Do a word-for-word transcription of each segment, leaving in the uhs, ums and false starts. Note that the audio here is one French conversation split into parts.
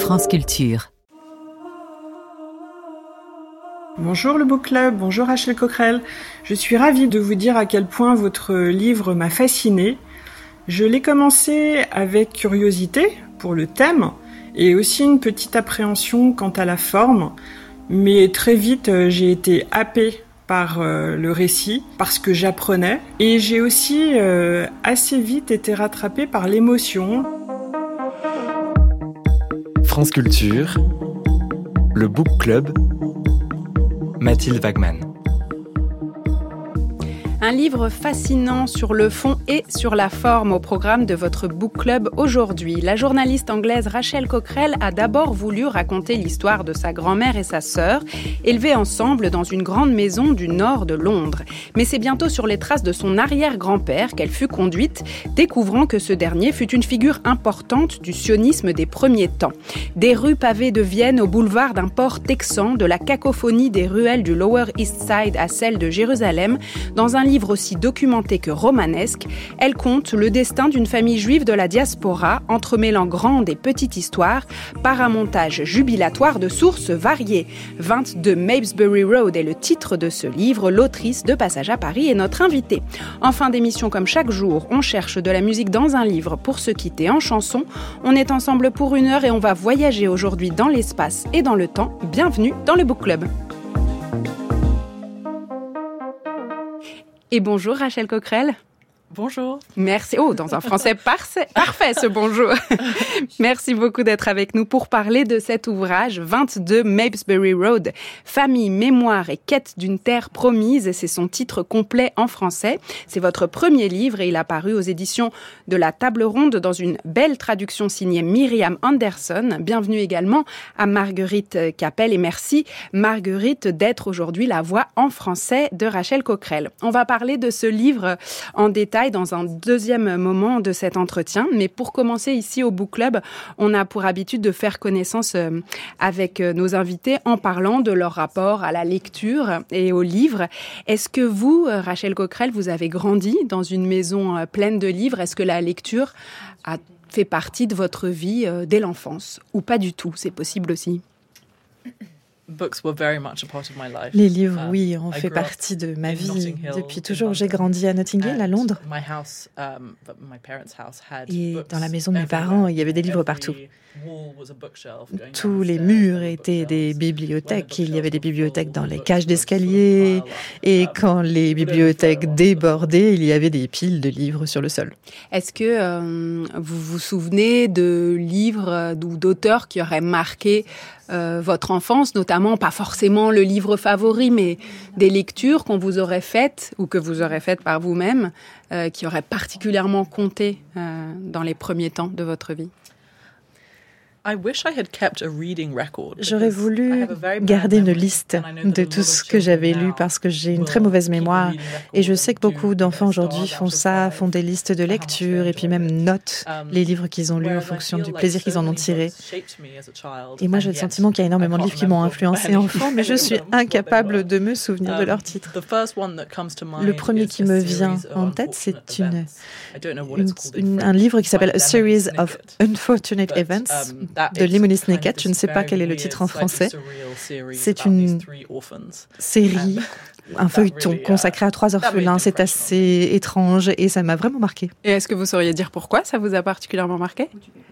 France Culture. Bonjour le Book Club, bonjour Rachel Coquerel. Je suis ravie de vous dire à quel point votre livre m'a fascinée. Je l'ai commencé avec curiosité pour le thème et aussi une petite appréhension quant à la forme, mais très vite j'ai été happée par euh, le récit, parce que j'apprenais, et j'ai aussi euh, assez vite été rattrapée par l'émotion. France Culture, le Book Club, Mathilde Wagman. Un livre fascinant sur le fond et sur la forme au programme de votre book club aujourd'hui. La journaliste anglaise Rachel Coquerel a d'abord voulu raconter l'histoire de sa grand-mère et sa sœur, élevées ensemble dans une grande maison du nord de Londres. Mais c'est bientôt sur les traces de son arrière-grand-père qu'elle fut conduite, découvrant que ce dernier fut une figure importante du sionisme des premiers temps. Des rues pavées de Vienne au boulevard d'un port texan, de la cacophonie des ruelles du Lower East Side à celle de Jérusalem, dans un livre aussi documenté que romanesque, elle conte le destin d'une famille juive de la diaspora, entremêlant grande et petite histoire par un montage jubilatoire de sources variées. vingt-deux Mabesbury Road est le titre de ce livre. L'autrice de Passage à Paris est notre invitée. En fin d'émission, comme chaque jour, on cherche de la musique dans un livre pour se quitter en chanson. On est ensemble pour une heure et on va voyager aujourd'hui dans l'espace et dans le temps. Bienvenue dans le Book Club. Et bonjour Rachel Coquerel. Bonjour. Merci. Oh, dans un français parfait, parfait ce bonjour. Merci beaucoup d'être avec nous pour parler de cet ouvrage vingt-deux Mabesbury Road, Famille, mémoire et quête d'une terre promise. C'est son titre complet en français. C'est votre premier livre et il a paru aux éditions de la Table Ronde dans une belle traduction signée Myriam Anderson. Bienvenue également à Marguerite Capel et merci Marguerite d'être aujourd'hui la voix en français de Rachel Coquerel. On va parler de ce livre en détail dans un deuxième moment de cet entretien. Mais pour commencer ici au Book Club, on a pour habitude de faire connaissance avec nos invités en parlant de leur rapport à la lecture et au livre. Est-ce que vous, Rachel Coquerel, vous avez grandi dans une maison pleine de livres? Est-ce que la lecture a fait partie de votre vie dès l'enfance? Ou pas du tout? C'est possible aussi. Les livres, oui, ont fait partie de ma vie depuis toujours. J'ai grandi à Notting Hill, à Londres. Et dans la maison de mes parents, il y avait des livres partout. Tous les murs étaient des bibliothèques. Il y avait des bibliothèques dans les cages d'escalier. Et quand les bibliothèques débordaient, il y avait des piles de livres sur le sol. Est-ce que euh, vous vous souvenez de livres ou d'auteurs qui auraient marqué euh, votre enfance, notamment, pas forcément le livre favori, mais des lectures qu'on vous aurait faites ou que vous aurez faites par vous-même, euh, qui auraient particulièrement compté euh, dans les premiers temps de votre vie? J'aurais voulu garder une liste de tout ce que j'avais lu parce que j'ai une très mauvaise mémoire et je sais que beaucoup d'enfants aujourd'hui font ça, font des listes de lecture et puis même notent les livres qu'ils ont lus en fonction du plaisir qu'ils en ont tiré. Et moi j'ai le sentiment qu'il y a énormément de livres qui m'ont influencé enfant, mais je suis incapable de me souvenir de leur titre. Le premier qui me vient en tête, c'est une, une, une, un livre qui s'appelle A Series of Unfortunate Events de Lemony Snicket. Je ne sais pas quel est le titre en français. C'est une série, un feuilleton consacré à trois orphelins. C'est assez étrange et ça m'a vraiment marqué. Et est-ce que vous sauriez dire pourquoi ça vous a particulièrement marqué?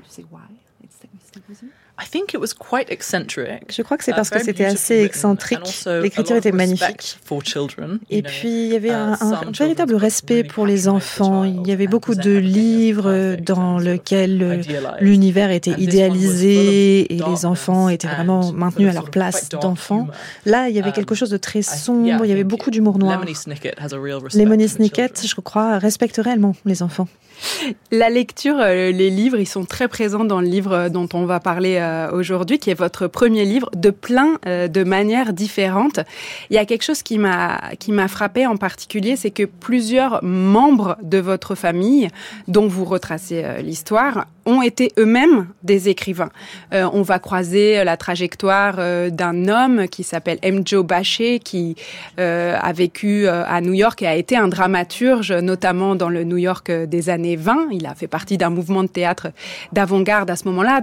Je crois que c'est parce que c'était assez excentrique. L'écriture était magnifique. Et puis, il y avait un, un véritable respect pour les enfants. Il y avait beaucoup de livres dans lesquels l'univers était idéalisé et les enfants étaient vraiment maintenus à leur place d'enfants. Là, il y avait quelque chose de très sombre. Il y avait beaucoup d'humour noir. Lemony Snicket, je crois, respecte réellement les enfants. La lecture, euh, les livres, ils sont très présents dans le livre dont on va parler euh, aujourd'hui, qui est votre premier livre, de plein euh, de manières différentes. Il y a quelque chose qui m'a qui m'a frappée en particulier, c'est que plusieurs membres de votre famille, dont vous retracez euh, l'histoire, ont été eux-mêmes des écrivains. Euh, on va croiser la trajectoire euh, d'un homme qui s'appelle M. Joe Bache, qui euh, a vécu euh, à New York et a été un dramaturge, notamment dans le New York des années vingt. Il a fait partie d'un mouvement de théâtre d'avant-garde à ce moment-là, dont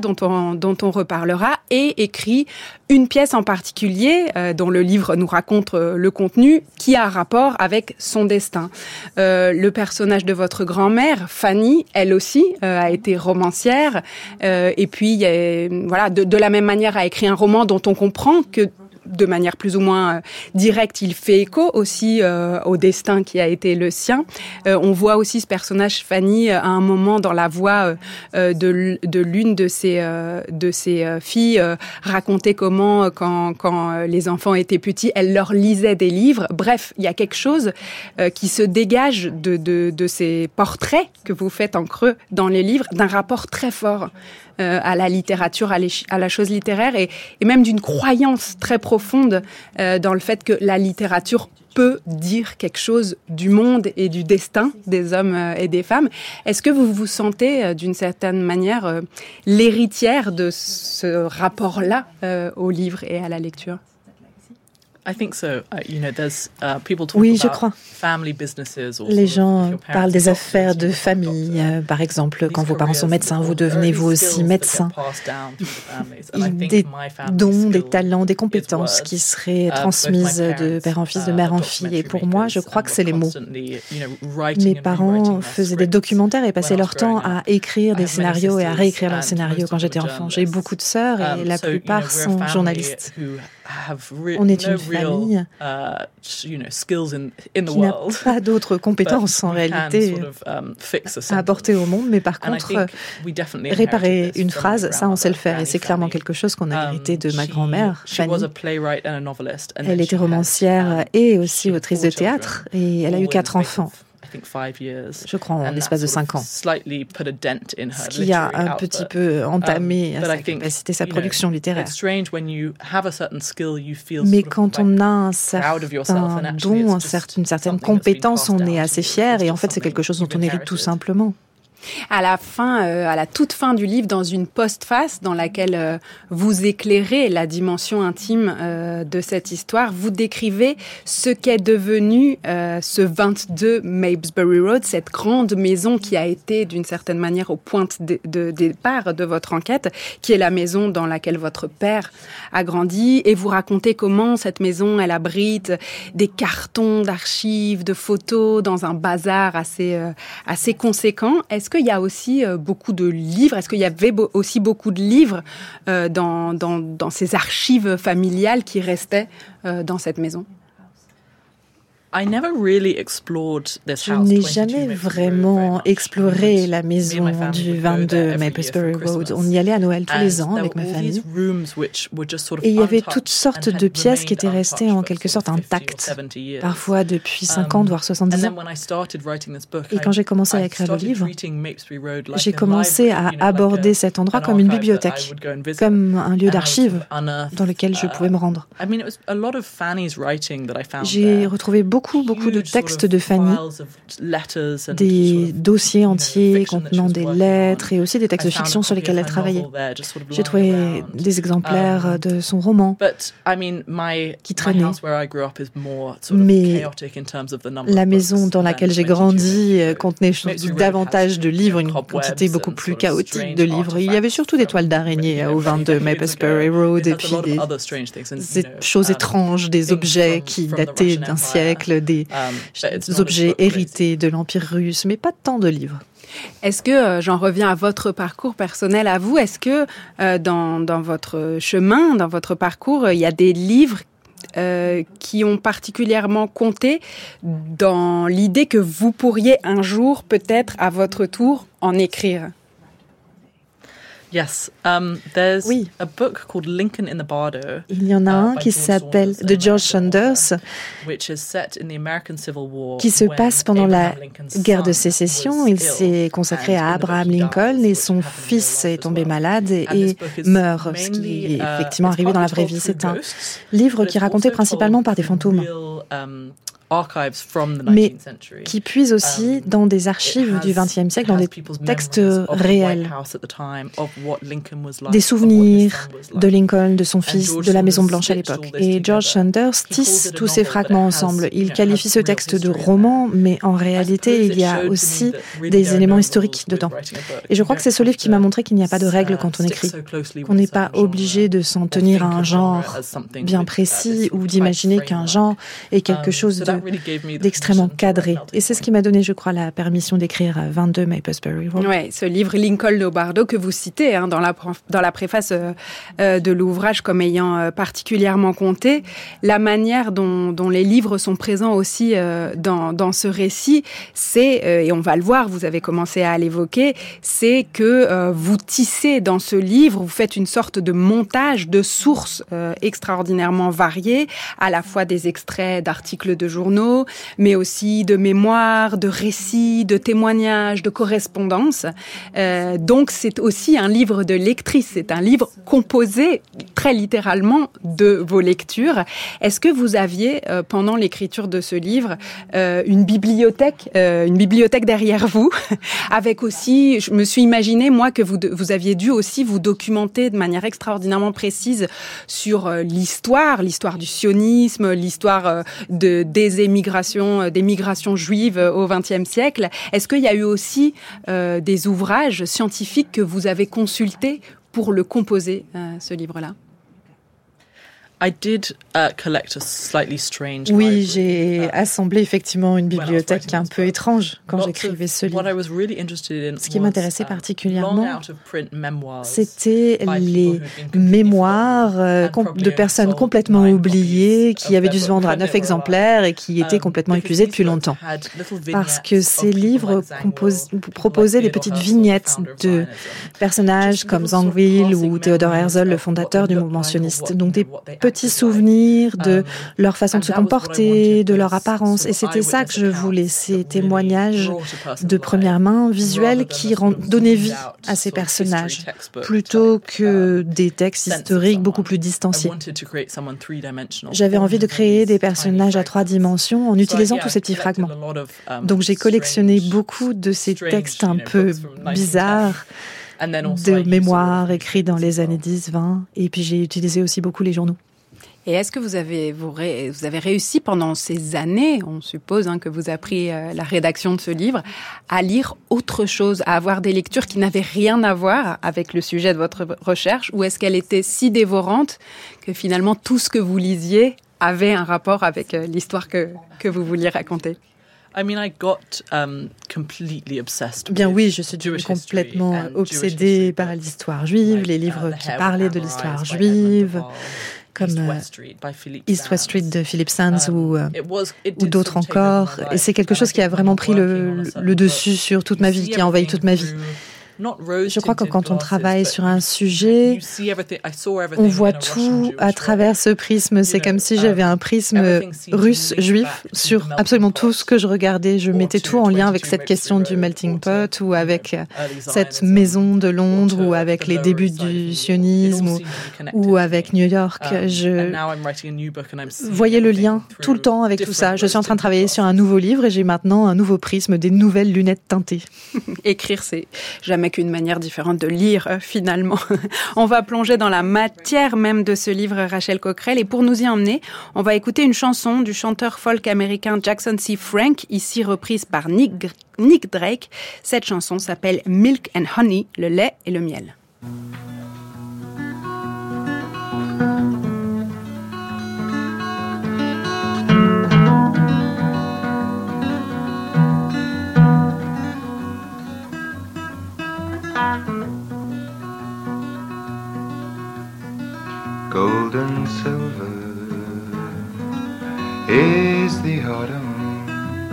dont on, dont on reparlera, et écrit une pièce en particulier, euh, dont le livre nous raconte euh, le contenu, qui a rapport avec son destin. Euh, le personnage de votre grand-mère, Fanny, elle aussi, euh, a été romancière, euh, et puis, il y a, voilà, de, de la même manière, a écrit un roman dont on comprend que de manière plus ou moins euh, directe, il fait écho aussi euh, au destin qui a été le sien. Euh, on voit aussi ce personnage Fanny euh, à un moment dans la voix euh, de, de l'une de ses, euh, de ses euh, filles euh, raconter comment, euh, quand, quand euh, les enfants étaient petits, elle leur lisait des livres. Bref, il y a quelque chose euh, qui se dégage de, de, de ces portraits que vous faites en creux dans les livres, d'un rapport très fort euh, à la littérature, à, les, à la chose littéraire, et, et même d'une croyance très profonde euh, dans le fait que la littérature peut dire quelque chose du monde et du destin des hommes euh, et des femmes. Est-ce que vous vous sentez, euh, d'une certaine manière, euh, l'héritière de ce rapport-là euh, au livre et à la lecture ? Oui, je crois. Les gens parlent des affaires de famille. Euh, par exemple, quand vos parents sont médecins, vous devenez vous aussi médecin. Des dons, des talents, des compétences qui seraient transmises de père en fils, de mère en fille. Et pour moi, je crois que c'est les mots. Mes parents faisaient des documentaires et passaient leur temps à écrire des scénarios et à réécrire leurs scénarios quand j'étais enfant. J'ai beaucoup de sœurs et la plupart sont journalistes. On est une famille qui n'a pas d'autres compétences en réalité à apporter au monde, mais par contre, réparer une phrase, ça on sait le faire, et c'est clairement quelque chose qu'on a hérité de ma grand-mère, Fanny. Elle était romancière et aussi autrice de théâtre, et elle a eu quatre enfants. Je crois en l'espace de cinq ans. Ce qui a un petit peu entamé sa capacité, sa production littéraire. Mais quand on a un certain don, une certaine compétence, on est assez fier, et en fait c'est quelque chose dont on hérite tout simplement. À la fin, euh, à la toute fin du livre, dans une postface dans laquelle euh, vous éclairez la dimension intime euh, de cette histoire, vous décrivez ce qu'est devenu euh, ce vingt-deux Mabesbury Road, cette grande maison qui a été d'une certaine manière au point de, de départ de votre enquête, qui est la maison dans laquelle votre père a grandi, et vous racontez comment cette maison, elle abrite des cartons d'archives, de photos dans un bazar assez, euh, assez conséquent. Est-ce qu'il y a aussi euh, beaucoup de livres? Est-ce qu'il y avait bo- aussi beaucoup de livres euh, dans, dans, dans ces archives familiales qui restaient euh, dans cette maison? Je n'ai jamais vraiment exploré la maison du vingt-deux Mabesbury Road. On y allait à Noël tous les ans avec ma famille. Et il y avait toutes sortes de pièces qui étaient restées en quelque sorte intactes, parfois depuis cinquante voire soixante-dix ans. Et quand j'ai commencé à écrire le livre, j'ai commencé à aborder cet endroit comme une bibliothèque, comme un lieu d'archives dans lequel je pouvais me rendre. J'ai retrouvé beaucoup Beaucoup, beaucoup de textes de Fanny, des dossiers entiers contenant des lettres et aussi des textes de fiction sur lesquels elle travaillait. J'ai trouvé des exemplaires de son roman qui traînaient. Mais la maison dans laquelle j'ai grandi contenait davantage de livres, une quantité beaucoup plus chaotique de livres. Il y avait surtout des toiles d'araignée au vingt-deux Mabesbury Road et puis des, des choses étranges, des objets qui dataient d'un siècle, des objets hérités de l'Empire russe, mais pas tant de livres. Est-ce que, euh, j'en reviens à votre parcours personnel à vous, est-ce que euh, dans, dans votre chemin, dans votre parcours, il y a des livres euh, qui ont particulièrement compté dans l'idée que vous pourriez un jour, peut-être à votre tour, en écrire? Yes, um, there's oui. a book called Lincoln in the Bardo. Il y en a un uh, qui s'appelle de George Saunders, qui se passe pendant la guerre de sécession. Il s'est consacré à Abraham Lincoln et son fils est tombé malade et, et meurt, ce qui est effectivement arrivé dans la vraie vie. C'est un livre qui est raconté principalement par des fantômes. mais qui puise aussi dans des archives du vingtième siècle, dans des textes réels, des souvenirs de Lincoln, de son fils, de la Maison-Blanche à l'époque. Et George Saunders tisse tous ces fragments ensemble. Il qualifie ce texte de roman, mais en réalité, il y a aussi des éléments historiques dedans. Et je crois que c'est ce livre qui m'a montré qu'il n'y a pas de règles quand on écrit, qu'on n'est pas obligé de s'en tenir à un genre bien précis ou d'imaginer qu'un genre est quelque chose de, d'extrêmement cadré. Et c'est ce qui m'a donné, je crois, la permission d'écrire vingt-deux Maplesbury Road. Oui, ce livre Lincoln de Bardo que vous citez hein, dans, la, dans la préface euh, de l'ouvrage comme ayant euh, particulièrement compté, la manière dont, dont les livres sont présents aussi euh, dans, dans ce récit, c'est, euh, et on va le voir, vous avez commencé à l'évoquer, c'est que euh, vous tissez dans ce livre, vous faites une sorte de montage de sources euh, extraordinairement variées, à la fois des extraits d'articles de journaux, mais aussi de mémoires, de récits, de témoignages, de correspondances. Euh, donc c'est aussi un livre de lectrice, c'est un livre composé très littéralement de vos lectures. Est-ce que vous aviez, euh, pendant l'écriture de ce livre, euh, une bibliothèque, euh, une bibliothèque derrière vous, avec aussi, je me suis imaginé, moi, que vous, vous aviez dû aussi vous documenter de manière extraordinairement précise sur euh, l'histoire, l'histoire du sionisme, l'histoire euh, de, des émigrations, euh, des migrations juives euh, au vingtième siècle. Est-ce qu'il y a eu aussi euh, des ouvrages scientifiques que vous avez consultés pour le composer, euh, ce livre-là ? Oui, j'ai assemblé effectivement une bibliothèque un peu étrange quand j'écrivais ce livre. Ce qui m'intéressait particulièrement, c'était les mémoires de personnes complètement oubliées qui avaient dû se vendre à neuf exemplaires et qui étaient complètement épuisées depuis longtemps. Parce que ces livres compos- proposaient des petites vignettes de personnages comme Zangwill ou Theodor Herzl, le fondateur du mouvement sioniste. Donc des petits souvenirs de leur façon de se comporter, de leur apparence. Et c'était ça que je voulais, ces témoignages de première main, visuels, qui donnaient vie à ces personnages, plutôt que des textes historiques beaucoup plus distanciés. J'avais envie de créer des personnages à trois dimensions en utilisant tous ces petits fragments. Donc j'ai collectionné beaucoup de ces textes un peu bizarres, de mémoires écrits dans les années dix vingt, et puis j'ai utilisé aussi beaucoup les journaux. Et est-ce que vous avez, vous, ré, vous avez réussi pendant ces années, on suppose hein, que vous avez appris euh, la rédaction de ce livre, à lire autre chose, à avoir des lectures qui n'avaient rien à voir avec le sujet de votre recherche, ou est-ce qu'elle était si dévorante que finalement tout ce que vous lisiez avait un rapport avec euh, l'histoire que, que vous vouliez raconter ? I mean, I got, um, Bien oui, je suis complètement obsédée par l'histoire juive, les livres qui parlaient de l'histoire juive, comme East West Street de Philip Sands ou, euh, ou d'autres encore. Et c'est quelque chose qui a vraiment pris le, le dessus sur toute ma vie, qui a envahi toute ma vie. Je crois que quand on travaille sur un sujet, on voit tout à travers ce prisme. C'est comme si j'avais un prisme russe, juif, sur absolument tout ce que je regardais. Je mettais tout en lien avec cette question du melting pot, ou avec cette maison de Londres, ou avec les débuts du sionisme, ou, ou avec New York. Je voyais le lien tout le temps avec tout ça. Je suis en train de travailler sur un nouveau livre et j'ai maintenant un nouveau prisme, des nouvelles lunettes teintées. Écrire, c'est jamais qu'une manière différente de lire, euh, finalement. On va plonger dans la matière même de ce livre, Rachel Coquerel, et pour nous y emmener, on va écouter une chanson du chanteur folk américain Jackson C. Frank, ici reprise par Nick, Nick Drake. Cette chanson s'appelle Milk and Honey, le lait et le miel. Gold and silver is the autumn,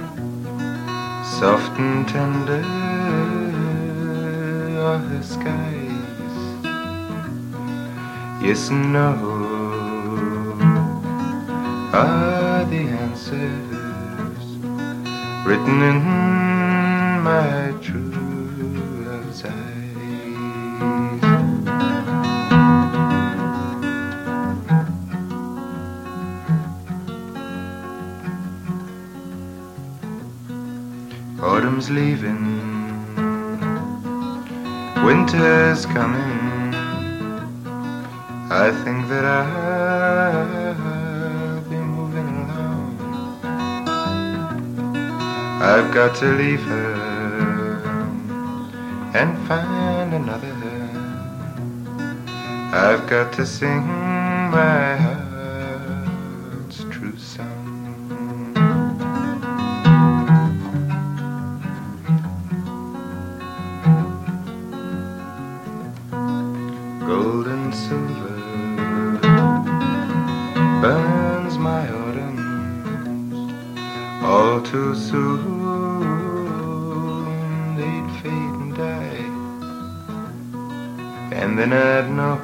soft and tender are the skies. Yes and no are the answers written in my true love's eyes. Summer's leaving, winter's coming. I think that I'll be moving along. I've got to leave her and find another. I've got to sing my heart's true song. Gold and silver burns my autumns, all too soon they'd fade and die, and then I'd know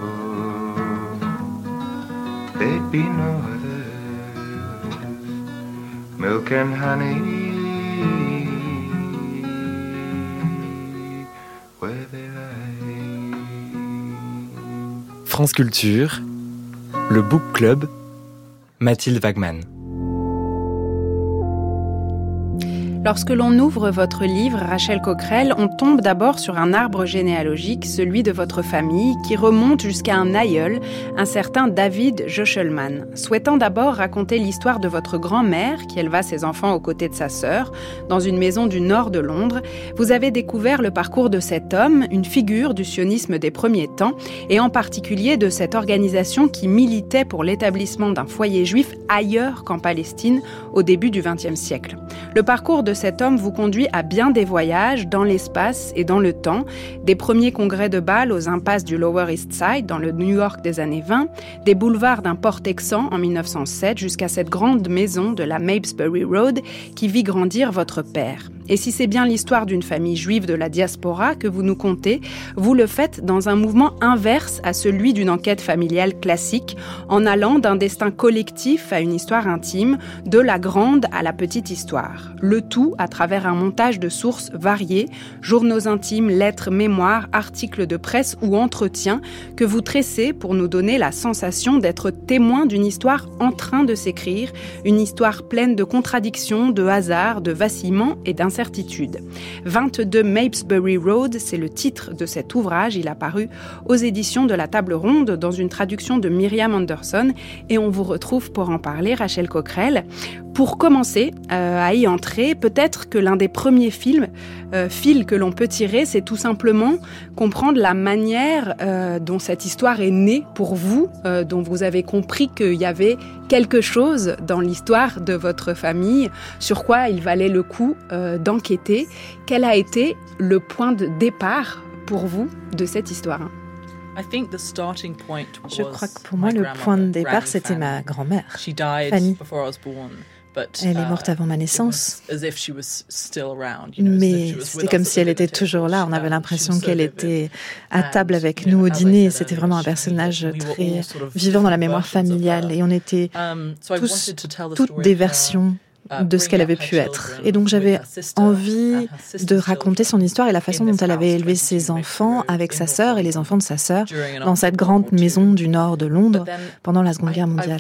there'd be no others, milk and honey where they lie. France Culture, le Book Club, Mathilde Wagman. Lorsque l'on ouvre votre livre, Rachel Coquerel, on tombe d'abord sur un arbre généalogique, celui de votre famille, qui remonte jusqu'à un aïeul, un certain David Joechelman. Souhaitant d'abord raconter l'histoire de votre grand-mère, qui éleva ses enfants aux côtés de sa sœur, dans une maison du nord de Londres, vous avez découvert le parcours de cet homme, une figure du sionisme des premiers temps, et en particulier de cette organisation qui militait pour l'établissement d'un foyer juif ailleurs qu'en Palestine, au début du vingtième siècle. Le parcours de cet homme vous conduit à bien des voyages dans l'espace et dans le temps, des premiers congrès de bal aux impasses du Lower East Side dans le New York des années vingt, des boulevards d'un port texan en mille neuf cent sept jusqu'à cette grande maison de la Mapesbury Road qui vit grandir votre père. Et si c'est bien l'histoire d'une famille juive de la diaspora que vous nous contez, vous le faites dans un mouvement inverse à celui d'une enquête familiale classique, en allant d'un destin collectif à une histoire intime, de la grande à la petite histoire. Le tout à travers un montage de sources variées, journaux intimes, lettres, mémoires, articles de presse ou entretiens, que vous tressez pour nous donner la sensation d'être témoin d'une histoire en train de s'écrire, une histoire pleine de contradictions, de hasards, de vacillements et d'incertitudes. vingt-deux Mapesbury Road, c'est le titre de cet ouvrage. Il a paru aux éditions de la Table Ronde dans une traduction de Myriam Anderson et on vous retrouve pour en parler, Rachel Coquerel. Pour commencer euh, à y entrer, peut-être que l'un des premiers films, euh, fils que l'on peut tirer, c'est tout simplement comprendre la manière euh, dont cette histoire est née pour vous, euh, dont vous avez compris qu'il y avait quelque chose dans l'histoire de votre famille, sur quoi il valait le coup euh, d'enquêter. Quel a été le point de départ pour vous de cette histoire ? Je crois que pour moi, le point de départ, c'était ma grand-mère, Fanny. Elle est morte avant ma naissance, mais c'était comme si elle était toujours là. On avait l'impression qu'elle était à table avec nous au dîner. C'était vraiment un personnage très vivant dans la mémoire familiale. Et on était tous, toutes des versions de ce qu'elle avait pu être. Et donc j'avais envie de raconter son histoire et la façon dont elle avait élevé ses enfants avec sa sœur et les enfants de sa sœur dans cette grande maison du nord de Londres pendant la Seconde Guerre mondiale.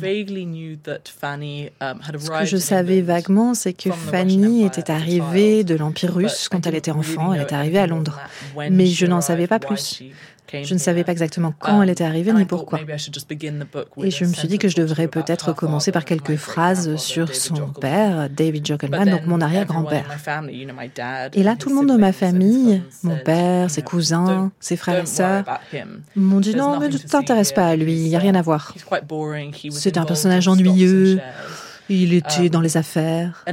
Ce que je savais vaguement, c'est que Fanny était arrivée de l'Empire russe quand elle était enfant. Elle était arrivée à Londres. Mais je n'en savais pas plus. Je ne savais pas exactement quand elle était arrivée ni pourquoi. Et je me suis dit que je devrais peut-être commencer par quelques phrases sur son père, David Joechelman, donc mon arrière-grand-père. Et là, tout le monde dans ma famille, mon père, ses cousins, ses frères et sœurs, m'ont dit non, mais ne t'intéresse pas à lui, il n'y a rien à voir. C'est un personnage ennuyeux. Il était dans les affaires.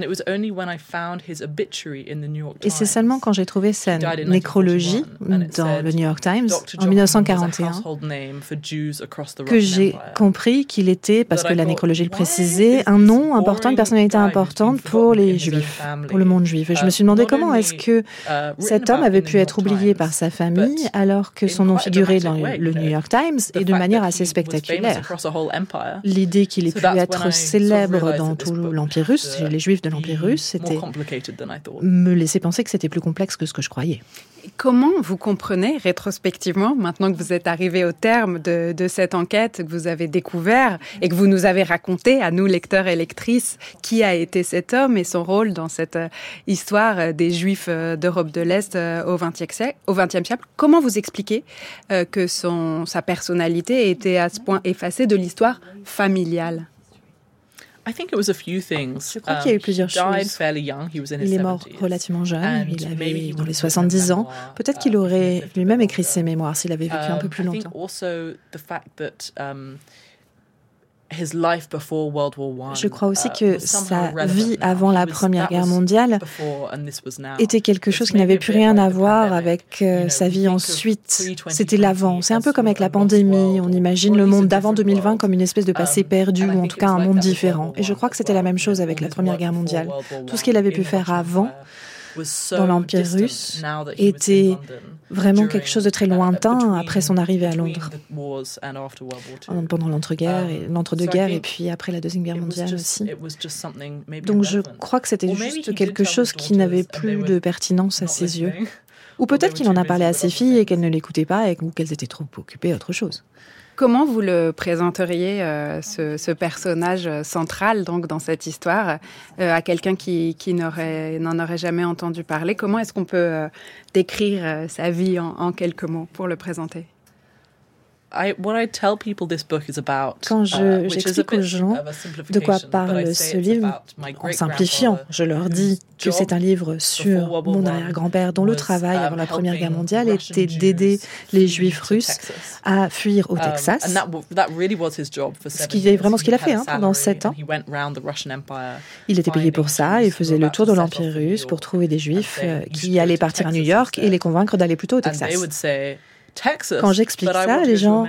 Et c'est seulement quand j'ai trouvé sa nécrologie dans le New York Times en dix-neuf cent quarante et un que j'ai compris qu'il était, parce que la nécrologie le précisait, un nom important, une personnalité importante pour les Juifs, pour le monde juif. Et je me suis demandé comment est-ce que cet homme avait pu être oublié par sa famille alors que son nom figurait dans le New York Times et de manière assez spectaculaire. L'idée qu'il ait pu être célèbre dans tout l'Empire russe, les Juifs de l'Empire russe, c'était me laisser penser que c'était plus complexe que ce que je croyais. Comment vous comprenez rétrospectivement, maintenant que vous êtes arrivé au terme de, de cette enquête, que vous avez découvert et que vous nous avez raconté à nous, lecteurs et lectrices, qui a été cet homme et son rôle dans cette histoire des Juifs d'Europe de l'Est au vingtième siècle, au vingtième siècle, comment vous expliquez euh, que son, sa personnalité était à ce point effacée de l'histoire familiale? Je crois qu'il y a eu plusieurs choses. Il est mort relativement jeune, il avait dans les soixante-dix ans. Peut-être qu'il aurait lui-même écrit ses mémoires s'il avait vécu un peu plus longtemps. Je crois aussi que sa vie avant la Première Guerre mondiale était quelque chose qui n'avait plus rien à voir avec euh, sa vie ensuite. C'était l'avant. C'est un peu comme avec la pandémie. On imagine le monde d'avant deux mille vingt comme une espèce de passé perdu ou en tout cas un monde différent. Et je crois que c'était la même chose avec la Première Guerre mondiale. Tout ce qu'il avait pu faire avant dans l'Empire russe était vraiment quelque chose de très lointain après son arrivée à Londres, pendant l'entre-guerre et l'entre-deux-guerres et puis après la Deuxième Guerre mondiale aussi. Donc je crois que c'était juste quelque chose qui n'avait plus de pertinence à ses yeux. Ou peut-être qu'il en a parlé à ses filles et qu'elles ne l'écoutaient pas et ou qu'elles étaient trop occupées à autre chose. Comment vous le présenteriez, euh, ce, ce personnage central donc, dans cette histoire, euh, à quelqu'un qui, qui n'aurait, n'en aurait jamais entendu parler? Comment est-ce qu'on peut euh, décrire euh, sa vie en, en quelques mots pour le présenter? Quand je, j'explique aux gens de quoi parle ce livre, en simplifiant, je leur dis que c'est un livre sur mon arrière-grand-père dont le travail avant la Première Guerre mondiale était d'aider les Juifs russes à fuir au Texas, ce qui est vraiment ce qu'il a fait hein, pendant sept ans. Il était payé pour ça et faisait le tour de l'Empire russe pour trouver des Juifs qui allaient partir à New York et les convaincre d'aller plutôt au Texas. Quand j'explique ça, les gens,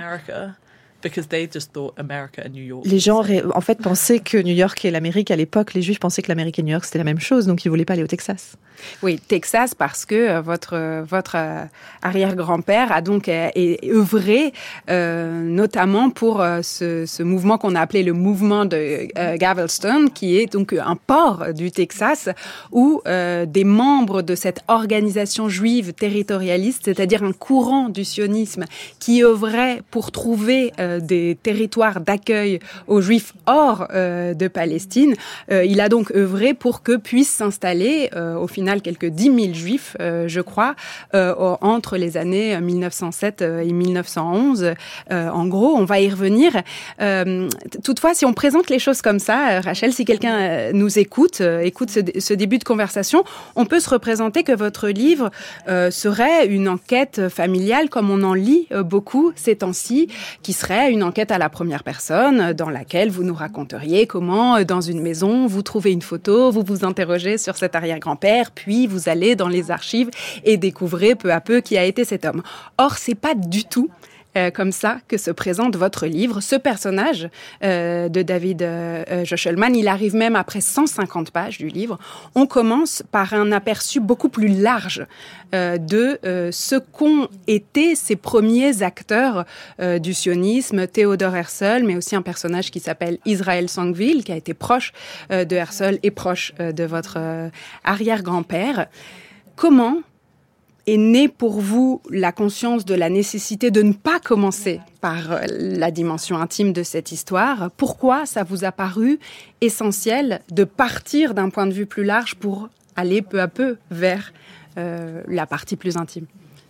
les gens en fait pensaient que New York et l'Amérique à l'époque, les Juifs pensaient que l'Amérique et New York c'était la même chose, donc ils voulaient pas aller au Texas. Oui, Texas parce que euh, votre euh, votre euh, arrière-grand-père a donc euh, œuvré euh, notamment pour euh, ce, ce mouvement qu'on a appelé le mouvement de euh, Galveston, qui est donc un port du Texas où euh, des membres de cette organisation juive territorialiste, c'est-à-dire un courant du sionisme qui œuvrait pour trouver euh, des territoires d'accueil aux Juifs hors euh, de Palestine, euh, il a donc œuvré pour que puissent s'installer euh, au final quelques dix mille Juifs, euh, je crois, euh, entre les années mille neuf cent sept et mille neuf cent onze. Euh, en gros, on va y revenir. Euh, toutefois, si on présente les choses comme ça, Rachel, si quelqu'un euh, nous écoute, euh, écoute ce, ce début de conversation, on peut se représenter que votre livre euh, serait une enquête familiale, comme on en lit euh, beaucoup ces temps-ci, qui serait une enquête à la première personne, dans laquelle vous nous raconteriez comment, euh, dans une maison, vous trouvez une photo, vous vous interrogez sur cet arrière-grand-père, puis vous allez dans les archives et découvrez peu à peu qui a été cet homme. Or, c'est pas du tout euh, comme ça que se présente votre livre. Ce personnage euh, de David euh, Jocelman, il arrive même après cent cinquante pages du livre. On commence par un aperçu beaucoup plus large euh, de euh, ce qu'ont été ces premiers acteurs euh, du sionisme, Theodor Herzl, mais aussi un personnage qui s'appelle Israël Zangwill, qui a été proche euh, de Herzl et proche euh, de votre euh, arrière-grand-père. Comment est née pour vous la conscience de la nécessité de ne pas commencer par la dimension intime de cette histoire? Pourquoi ça vous a paru essentiel de partir d'un point de vue plus large pour aller peu à peu vers euh, la partie plus intime?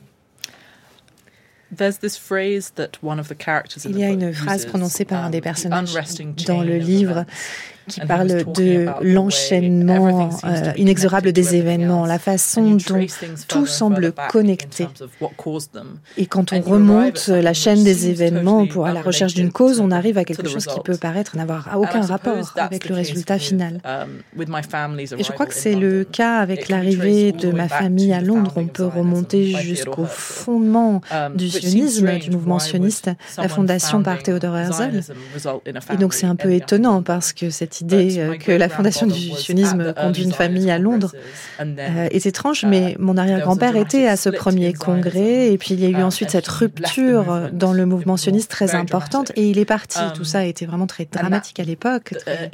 Il y a une phrase prononcée par un des personnages dans le livre qui parle de l'enchaînement euh, inexorable des événements, la façon dont tout semble connecté. Et quand on remonte la chaîne des événements pour à la recherche d'une cause, on arrive à quelque chose qui peut paraître n'avoir aucun rapport avec le résultat final. Et je crois que c'est le cas avec l'arrivée de ma famille à Londres. On peut remonter jusqu'au fondement du sionisme, du mouvement sioniste, la fondation par Theodor Herzl. Et donc c'est un peu étonnant parce que cette idée que la fondation du sionisme conduit une famille à Londres euh, est étrange, mais mon arrière-grand-père était à ce premier congrès et puis il y a eu ensuite cette rupture dans le mouvement sioniste très importante et il est parti. Tout ça a été vraiment très dramatique à l'époque, très,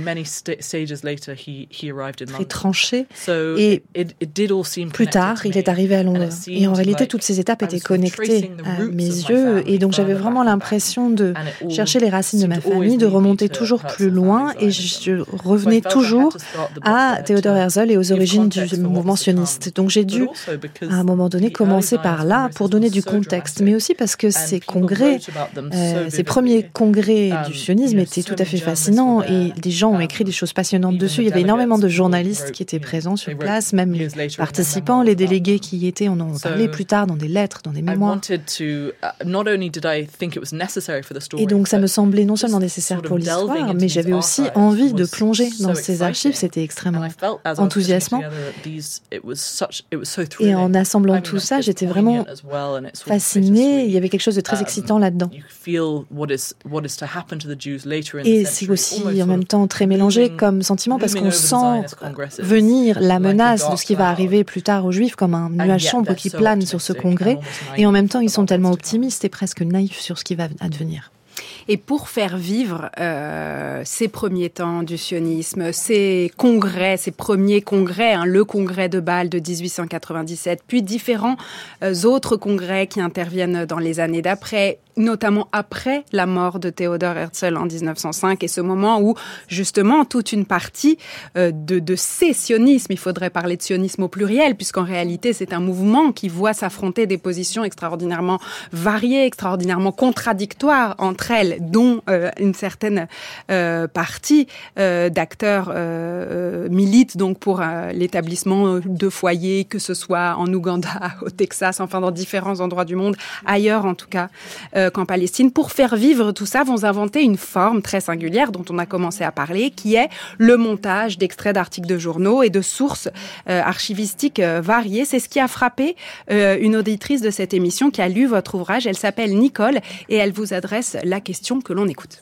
très tranché. Et plus tard, il est arrivé à Londres. Et en réalité, toutes ces étapes étaient connectées à mes yeux. Et donc, j'avais vraiment l'impression de chercher les racines de ma famille, de remonter toujours plus loin. Et je revenais toujours à Theodor Herzl et aux origines du mouvement sioniste. Donc, j'ai dû, à un moment donné, commencer par là pour donner du contexte. Mais aussi parce que ces congrès, euh, ces premiers congrès du sionisme étaient tout à fait fascinants. Et des gens ont écrit des choses passionnantes dessus. Il y avait énormément de journalistes qui étaient présents sur place, même les participants, les délégués qui y étaient, on en parlait plus tard dans des lettres, dans des mémoires. Et donc ça me semblait non seulement nécessaire pour l'histoire, mais j'avais aussi envie de plonger dans ces archives. C'était extrêmement enthousiasmant. Et en assemblant tout ça, j'étais vraiment fascinée. Il y avait quelque chose de très excitant là-dedans. Et c'est aussi en même temps très mélangé comme sentiment parce qu'on sent venir la menace de ce qui va arriver plus tard aux Juifs comme un nuage sombre qui plane sur ce congrès. Et en même temps, ils sont tellement optimistes et presque naïfs sur ce qui va advenir. Et pour faire vivre euh, ces premiers temps du sionisme, ces congrès, ces premiers congrès, hein, le congrès de Bâle de dix-huit cent quatre-vingt-dix-sept, puis différents euh, autres congrès qui interviennent dans les années d'après, notamment après la mort de Theodor Herzl en dix-neuf cent cinq, et ce moment où, justement, toute une partie euh, de, de ces sionismes, il faudrait parler de sionisme au pluriel, puisqu'en réalité, c'est un mouvement qui voit s'affronter des positions extraordinairement variées, extraordinairement contradictoires entre elles, dont euh, une certaine euh, partie euh, d'acteurs euh, militent donc pour euh, l'établissement de foyers, que ce soit en Ouganda, au Texas, enfin dans différents endroits du monde, ailleurs en tout cas, euh, qu'en Palestine. Pour faire vivre tout ça, vont inventer une forme très singulière dont on a commencé à parler, qui est le montage d'extraits d'articles de journaux et de sources euh, archivistiques euh, variées. C'est ce qui a frappé euh, une auditrice de cette émission qui a lu votre ouvrage. Elle s'appelle Nicole et elle vous adresse la question que l'on écoute.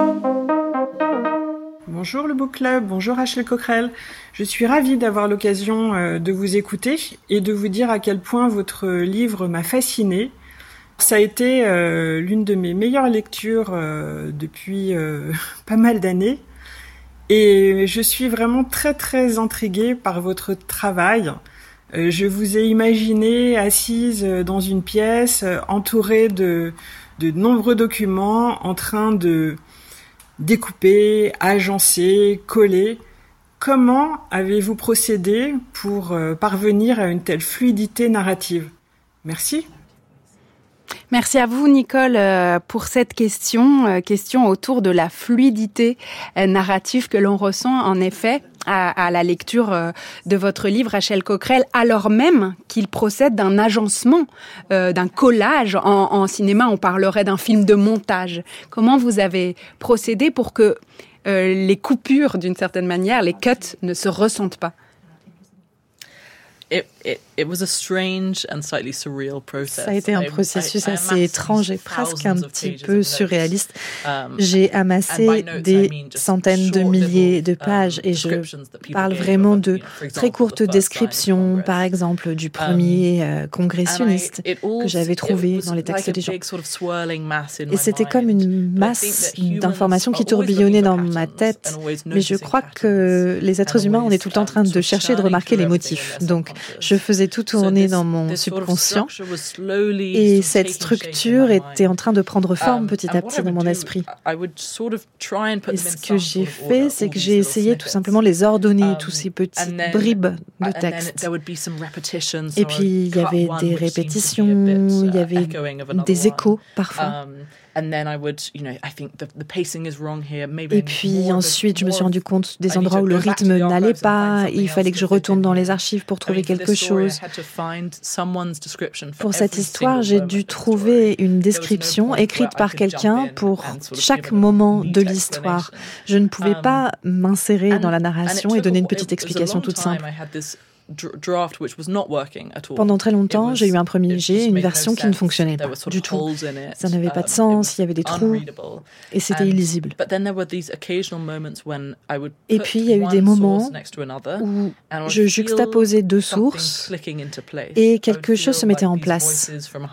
Bonjour le Book Club, bonjour Rachel Coquerel. Je suis ravie d'avoir l'occasion euh, de vous écouter et de vous dire à quel point votre livre m'a fascinée. Ça a été euh, l'une de mes meilleures lectures euh, depuis euh, pas mal d'années et je suis vraiment très très intriguée par votre travail. Euh, je vous ai imaginé assise dans une pièce euh, entourée de, de nombreux documents en train de découper, agencer, coller. Comment avez-vous procédé pour euh, parvenir à une telle fluidité narrative ? Merci. Merci à vous, Nicole, pour cette question, question autour de la fluidité narrative que l'on ressent, en effet, à, à la lecture de votre livre, Rachel Coquerel, alors même qu'il procède d'un agencement, euh, d'un collage. En, en cinéma, on parlerait d'un film de montage. Comment vous avez procédé pour que euh, les coupures, d'une certaine manière, les cuts, ne se ressentent pas ? It, it, it was a strange and slightly surreal process. Ça a été un processus assez étrange et presque un petit peu surréaliste. J'ai amassé des centaines de milliers de pages et je parle vraiment de très courtes descriptions, par exemple, du premier euh, congrès sioniste que j'avais trouvé dans les textes des gens. Et c'était comme une masse d'informations qui tourbillonnaient dans ma tête. Mais je crois que les êtres humains, on est tout le temps en train de chercher et de remarquer les motifs. Donc, je faisais tout tourner dans mon subconscient et cette structure était en train de prendre forme petit à petit dans mon esprit. Et ce que j'ai fait, c'est que j'ai essayé tout simplement de les ordonner, tous ces petits bribes de texte. Et puis, il y avait des répétitions, il y avait des échos parfois. Et puis ensuite, je me suis rendu compte des endroits où le rythme n'allait pas. Il fallait que je retourne dans les archives pour trouver quelque chose. Pour cette histoire, j'ai dû trouver une description écrite par quelqu'un pour chaque moment de l'histoire. Je ne pouvais pas m'insérer dans la narration et donner une petite explication toute simple. Pendant très longtemps, j'ai eu un premier jet, une version qui ne fonctionnait pas du tout. Ça n'avait pas de sens, il y avait des trous, et c'était illisible. Et puis, il y a eu des moments où je juxtaposais deux sources et quelque chose se mettait en place,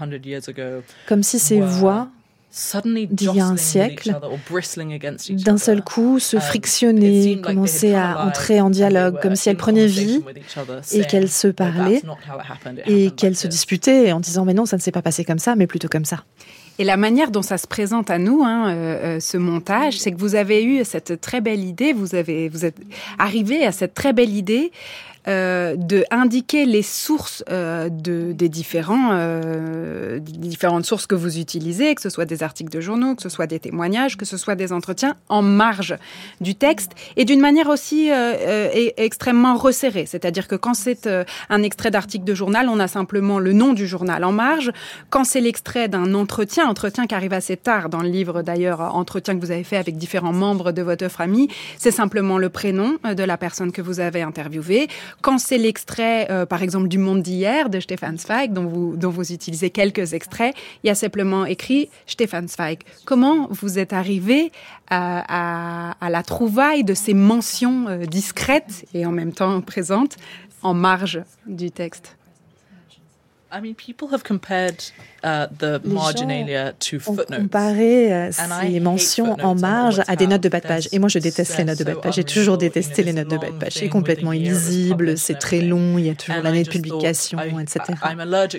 comme si ces voix d'il y a un siècle, d'un seul coup, se frictionnaient, commençaient à entrer en dialogue, comme si elles prenaient vie et qu'elles se parlaient et qu'elles se disputaient en disant « mais non, ça ne s'est pas passé comme ça, mais plutôt comme ça ». Et la manière dont ça se présente à nous, hein, euh, ce montage, c'est que vous avez eu cette très belle idée, vous, avez, vous êtes arrivé à cette très belle idée Euh, de indiquer les sources euh, de, des différents, euh, différentes sources que vous utilisez, que ce soit des articles de journaux, que ce soit des témoignages, que ce soit des entretiens, en marge du texte, et d'une manière aussi euh, euh, extrêmement resserrée. C'est-à-dire que quand c'est euh, un extrait d'article de journal, on a simplement le nom du journal en marge. Quand c'est l'extrait d'un entretien, entretien qui arrive assez tard dans le livre d'ailleurs, entretien que vous avez fait avec différents membres de votre famille, c'est simplement le prénom de la personne que vous avez interviewée. Quand c'est l'extrait, euh, par exemple, du Monde d'hier, de Stefan Zweig, dont vous, dont vous utilisez quelques extraits, il y a simplement écrit Stefan Zweig. Comment vous êtes arrivé à, à, à la trouvaille de ces mentions euh, discrètes et en même temps présentes en marge du texte? I mean, people have compared uh, the marginalia to footnotes. On comparé euh, ces mentions en marge à des notes de bas de page. Et moi, je déteste les notes de bas de page. J'ai toujours détesté les notes de bas de page. C'est complètement illisible, c'est très long, il y a toujours l'année de publication, et cetera.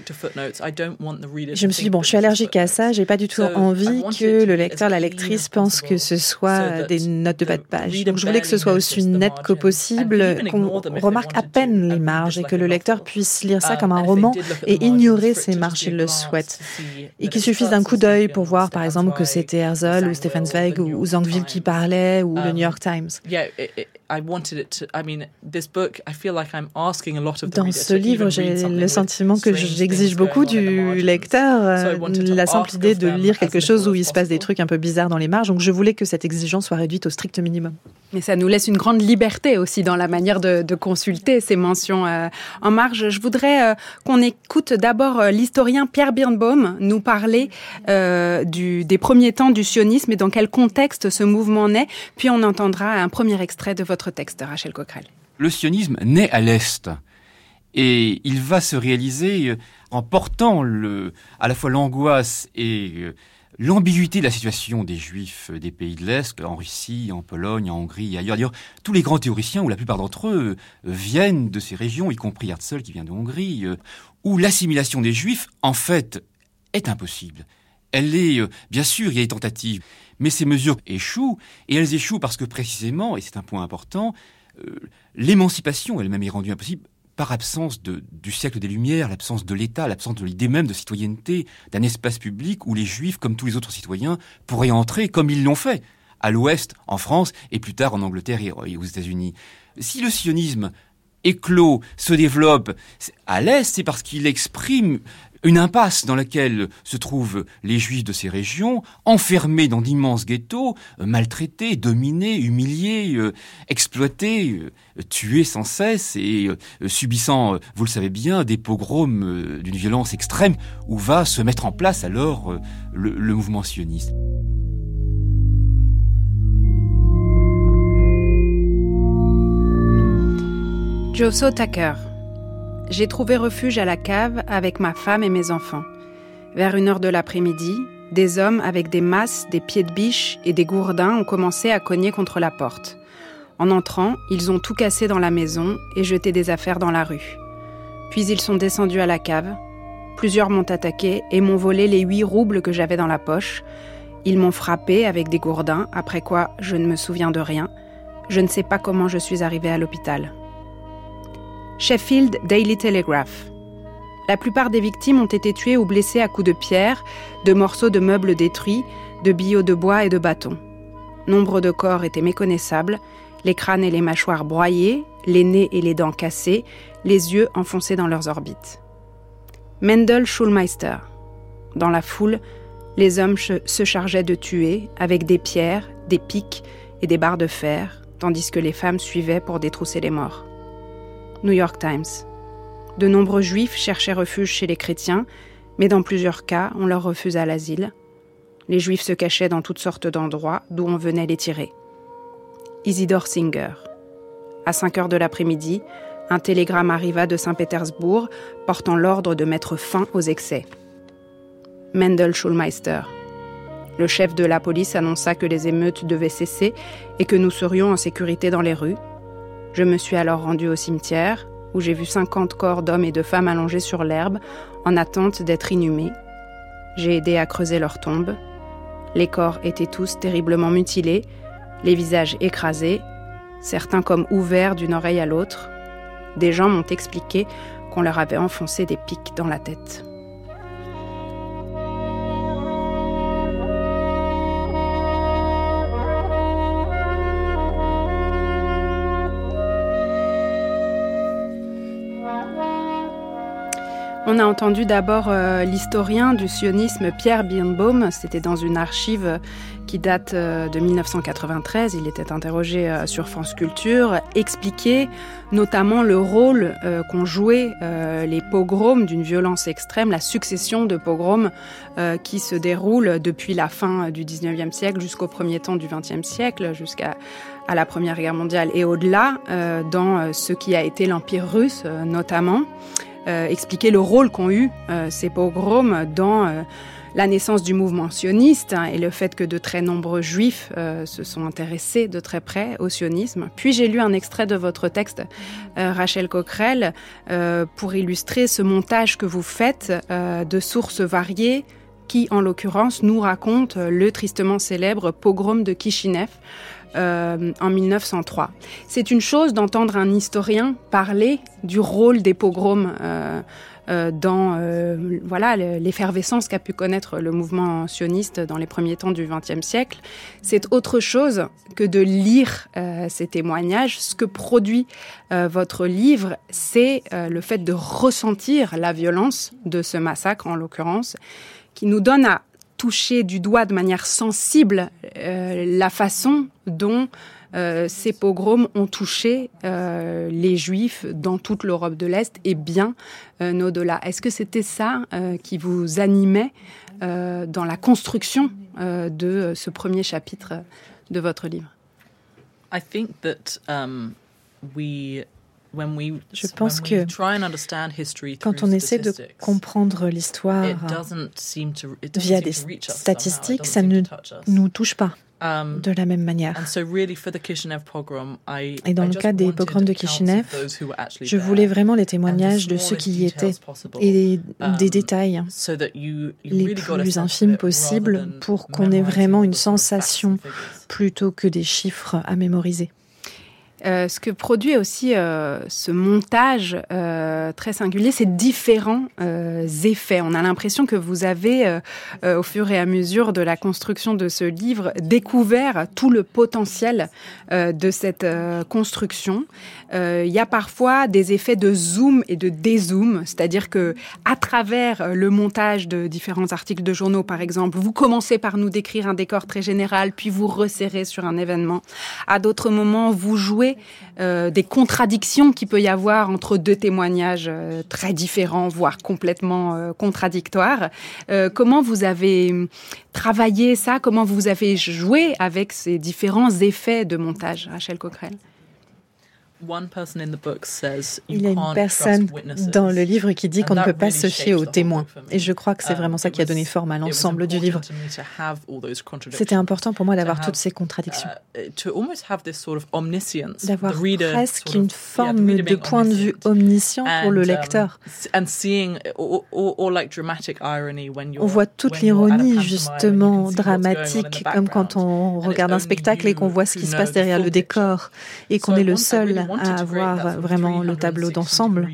Je me suis dit, bon, je suis allergique à ça, j'ai pas du tout envie que le lecteur, la lectrice pense que ce soit des notes de bas de page. Donc, je voulais que ce soit aussi net que possible, qu'on remarque à peine les marges et que le lecteur puisse lire ça comme un roman et ignorer ces marges s'il le souhaite. Et qu'il suffise d'un coup d'œil pour voir, par exemple, que c'était Herzl ou Stefan Zweig ou, ou Zangwill qui parlait ou le New York Times. Dans ce livre, j'ai le sentiment que j'exige beaucoup du lecteur, la simple idée de lire quelque chose où il se passe des trucs un peu bizarres dans les marges. Donc je voulais que cette exigence soit réduite au strict minimum. Mais ça nous laisse une grande liberté aussi dans la manière de, de consulter ces mentions euh, en marge. Je voudrais euh, qu'on écoute d'abord euh, l'historien Pierre Birnbaum nous parler euh, du, des premiers temps du sionisme et dans quel contexte ce mouvement naît. Puis on entendra un premier extrait de votre texte, Rachel Coquerel. Le sionisme naît à l'Est et il va se réaliser en portant le, à la fois l'angoisse et euh, l'ambiguïté de la situation des Juifs des pays de l'Est, en Russie, en Pologne, en Hongrie et ailleurs. D'ailleurs, tous les grands théoriciens, ou la plupart d'entre eux, viennent de ces régions, y compris Herzl qui vient de Hongrie, où l'assimilation des Juifs, en fait, est impossible. Elle est, bien sûr, il y a des tentatives, mais ces mesures échouent, et elles échouent parce que précisément, et c'est un point important, euh, l'émancipation elle-même est rendue impossible par absence de, du siècle des Lumières, l'absence de l'État, l'absence de l'idée même de citoyenneté, d'un espace public où les Juifs, comme tous les autres citoyens, pourraient entrer comme ils l'ont fait, à l'Ouest, en France, et plus tard en Angleterre et aux États-Unis. Si le sionisme éclot, se développe à l'Est, c'est parce qu'il exprime une impasse dans laquelle se trouvent les Juifs de ces régions, enfermés dans d'immenses ghettos, euh, maltraités, dominés, humiliés, euh, exploités, euh, tués sans cesse et euh, subissant, euh, vous le savez bien, des pogroms euh, d'une violence extrême où va se mettre en place alors euh, le, le mouvement sioniste. Joso Tucker. J'ai trouvé refuge à la cave avec ma femme et mes enfants. Vers une heure de l'après-midi, des hommes avec des masses, des pieds de biche et des gourdins ont commencé à cogner contre la porte. En entrant, ils ont tout cassé dans la maison et jeté des affaires dans la rue. Puis ils sont descendus à la cave. Plusieurs m'ont attaqué et m'ont volé les huit roubles que j'avais dans la poche. Ils m'ont frappé avec des gourdins, après quoi je ne me souviens de rien. Je ne sais pas comment je suis arrivée à l'hôpital. Sheffield Daily Telegraph. La plupart des victimes ont été tuées ou blessées à coups de pierre, de morceaux de meubles détruits, de billots de bois et de bâtons. Nombre de corps étaient méconnaissables, les crânes et les mâchoires broyés, les nez et les dents cassés, les yeux enfoncés dans leurs orbites. Mendel Schulmeister. Dans la foule, les hommes se chargeaient de tuer avec des pierres, des pics et des barres de fer, tandis que les femmes suivaient pour détrousser les morts. New York Times. De nombreux juifs cherchaient refuge chez les chrétiens, mais dans plusieurs cas, on leur refusa l'asile. Les juifs se cachaient dans toutes sortes d'endroits d'où on venait les tirer. Isidore Singer. À cinq heures de l'après-midi, un télégramme arriva de Saint-Pétersbourg portant l'ordre de mettre fin aux excès. Mendel Schulmeister. Le chef de la police annonça que les émeutes devaient cesser et que nous serions en sécurité dans les rues. Je me suis alors rendue au cimetière, où j'ai vu cinquante corps d'hommes et de femmes allongés sur l'herbe, en attente d'être inhumés. J'ai aidé à creuser leurs tombes. Les corps étaient tous terriblement mutilés, les visages écrasés, certains comme ouverts d'une oreille à l'autre. Des gens m'ont expliqué qu'on leur avait enfoncé des pics dans la tête. On a entendu d'abord euh, l'historien du sionisme Pierre Birnbaum, c'était dans une archive qui date euh, de dix-neuf cent quatre-vingt-treize, il était interrogé euh, sur France Culture, expliquer notamment le rôle euh, qu'ont joué euh, les pogroms d'une violence extrême, la succession de pogroms euh, qui se déroulent depuis la fin du dix-neuvième siècle jusqu'au premier temps du vingtième siècle, jusqu'à à la Première Guerre mondiale et au-delà, euh, dans ce qui a été l'Empire russe euh, notamment. Euh, expliquer le rôle qu'ont eu euh, ces pogroms dans euh, la naissance du mouvement sioniste hein, et le fait que de très nombreux juifs euh, se sont intéressés de très près au sionisme. Puis j'ai lu un extrait de votre texte, euh, Rachel Coquerel, euh, pour illustrer ce montage que vous faites euh, de sources variées qui, en l'occurrence, nous raconte le tristement célèbre pogrom de Kishinev, Euh, en mille neuf cent trois. C'est une chose d'entendre un historien parler du rôle des pogroms euh, euh, dans euh, voilà, l'effervescence qu'a pu connaître le mouvement sioniste dans les premiers temps du vingtième siècle. C'est autre chose que de lire euh, ces témoignages. Ce que produit euh, votre livre, c'est euh, le fait de ressentir la violence de ce massacre, en l'occurrence, qui nous donne à toucher du doigt de manière sensible euh, la façon dont euh, ces pogroms ont touché euh, les Juifs dans toute l'Europe de l'Est et bien euh, au-delà. Est-ce que c'était ça euh, qui vous animait euh, dans la construction euh, de ce premier chapitre de votre livre? I think that um, we Je pense que quand on essaie de comprendre l'histoire via des statistiques, ça ne nous touche pas de la même manière. Et dans le cas des pogroms de Kishinev, je voulais vraiment les témoignages de ceux qui y étaient et des détails les plus infimes possibles pour qu'on ait vraiment une sensation plutôt que des chiffres à mémoriser. Euh, ce que produit aussi euh, ce montage euh, très singulier, c'est différents euh, effets. On a l'impression que vous avez, euh, euh, au fur et à mesure de la construction de ce livre, découvert tout le potentiel euh, de cette euh, construction. Euh, il y a parfois des effets de zoom et de dézoom, c'est-à-dire que à travers le montage de différents articles de journaux, par exemple, vous commencez par nous décrire un décor très général, puis vous resserrez sur un événement. À d'autres moments, vous jouez Euh, des contradictions qu'il peut y avoir entre deux témoignages euh, très différents, voire complètement euh, contradictoires. Euh, comment vous avez travaillé ça? Comment vous avez joué avec ces différents effets de montage, Rachel Coquerel? Il y a une personne dans le livre qui dit qu'on ne peut pas se fier aux témoins. Et je crois que c'est vraiment ça qui a donné forme à l'ensemble du livre. C'était important pour moi d'avoir toutes ces contradictions. D'avoir presque une forme de point de vue omniscient pour le lecteur. On voit toute l'ironie, justement, dramatique, comme quand on regarde un spectacle et qu'on voit ce qui se passe derrière le décor et qu'on est le seul à avoir vraiment le tableau d'ensemble.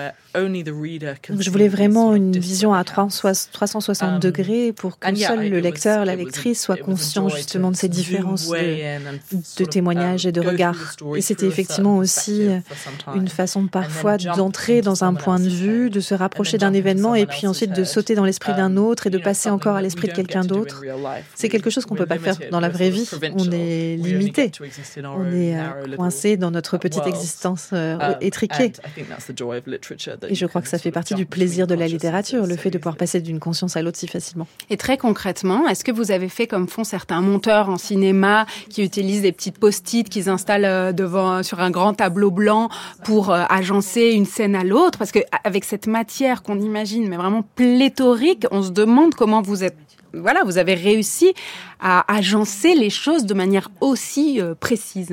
Je voulais vraiment une vision à trois cent soixante degrés pour que seul le lecteur, la lectrice soit conscient justement de ces différences de, de témoignages et de regards. Et c'était effectivement aussi une façon parfois d'entrer dans un point de vue, de se rapprocher d'un événement et puis ensuite de sauter dans l'esprit d'un autre et de passer encore à l'esprit de quelqu'un d'autre. C'est quelque chose qu'on ne peut pas faire dans la vraie vie. On est limité. On est coincé dans notre petit existence euh, étriquée. Et je crois que ça fait partie du plaisir de la littérature, le fait de pouvoir passer d'une conscience à l'autre si facilement. Et très concrètement, est-ce que vous avez fait comme font certains monteurs en cinéma qui utilisent des petites post-it qu'ils installent devant, sur un grand tableau blanc pour euh, agencer une scène à l'autre? Parce qu'avec cette matière qu'on imagine, mais vraiment pléthorique, on se demande comment vous êtes, voilà, vous avez réussi à agencer les choses de manière aussi euh, précise.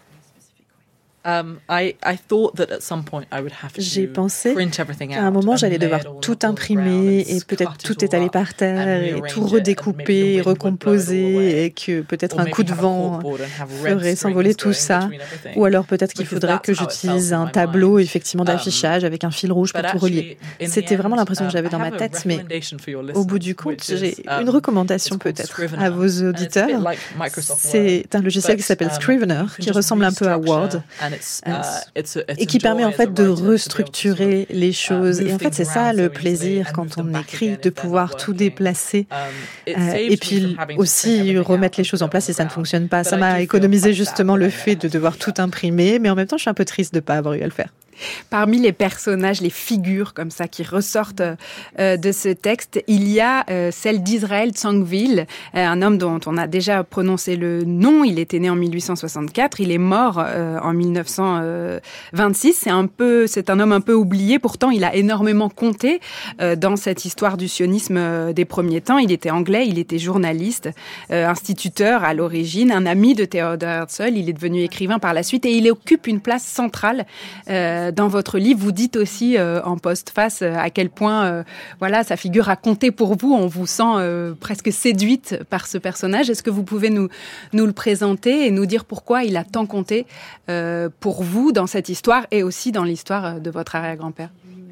J'ai pensé qu'à un moment, j'allais devoir tout imprimer et peut-être tout étaler par terre et tout redécouper, recomposer et que peut-être un coup de vent ferait s'envoler tout ça. Ou alors peut-être qu'il faudrait que j'utilise un tableau effectivement d'affichage avec un fil rouge pour tout relier. C'était vraiment l'impression que j'avais dans ma tête, mais au bout du compte, j'ai une recommandation peut-être à vos auditeurs. C'est un logiciel qui s'appelle Scrivener, qui ressemble un peu à Word. Et qui permet en fait de restructurer les choses. Et en fait, c'est ça le plaisir quand on écrit, de pouvoir tout déplacer euh, et puis aussi remettre les choses en place si ça ne fonctionne pas. Ça m'a économisé justement le fait de devoir tout imprimer, mais en même temps, je suis un peu triste de ne pas avoir eu à le faire. Parmi les personnages, les figures comme ça qui ressortent euh, de ce texte, il y a euh, celle d'Israël Tsangvil, euh, un homme dont on a déjà prononcé le nom. Il était né en mille huit cent soixante-quatre, il est mort euh, en mille neuf cent vingt-six. C'est un peu, c'est un homme un peu oublié. Pourtant, il a énormément compté euh, dans cette histoire du sionisme euh, des premiers temps. Il était anglais, il était journaliste, euh, instituteur à l'origine, un ami de Theodor Herzl. Il est devenu écrivain par la suite et il occupe une place centrale. Euh, Dans votre livre, vous dites aussi euh, en postface euh, à quel point euh, voilà, sa figure a compté pour vous. On vous sent euh, presque séduite par ce personnage. Est-ce que vous pouvez nous, nous le présenter et nous dire pourquoi il a tant compté euh, pour vous dans cette histoire et aussi dans l'histoire de votre arrière-grand-père?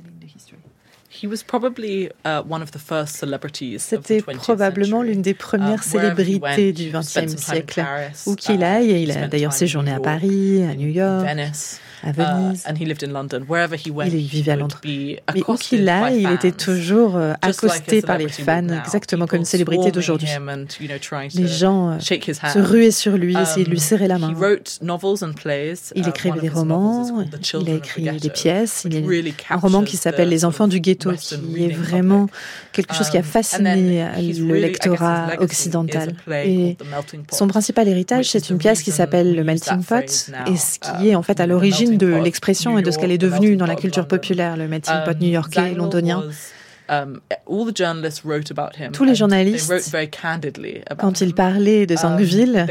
C'était probablement l'une des premières célébrités du vingtième siècle. Où qu'il aille, il a d'ailleurs séjourné à Paris, à New York, à Venise. Il vivait à Londres. Mais où qu'il aille, il était toujours euh, accosté par les fans, exactement comme une célébrité d'aujourd'hui. Les gens euh, se ruaient sur lui, essayaient de lui serrer la main. Il écrivait des romans, il a écrit des pièces. Il y a un roman qui s'appelle Les enfants du ghetto, qui est vraiment quelque chose qui a fasciné le lectorat occidental. Et son principal héritage, c'est une pièce qui s'appelle Le Melting Pot, et ce qui est en fait à l'origine de l'expression et de ce qu'elle est devenue dans la culture populaire, le melting pot new-yorkais, londonien. Tous les journalistes, quand ils parlaient de Tsangvil,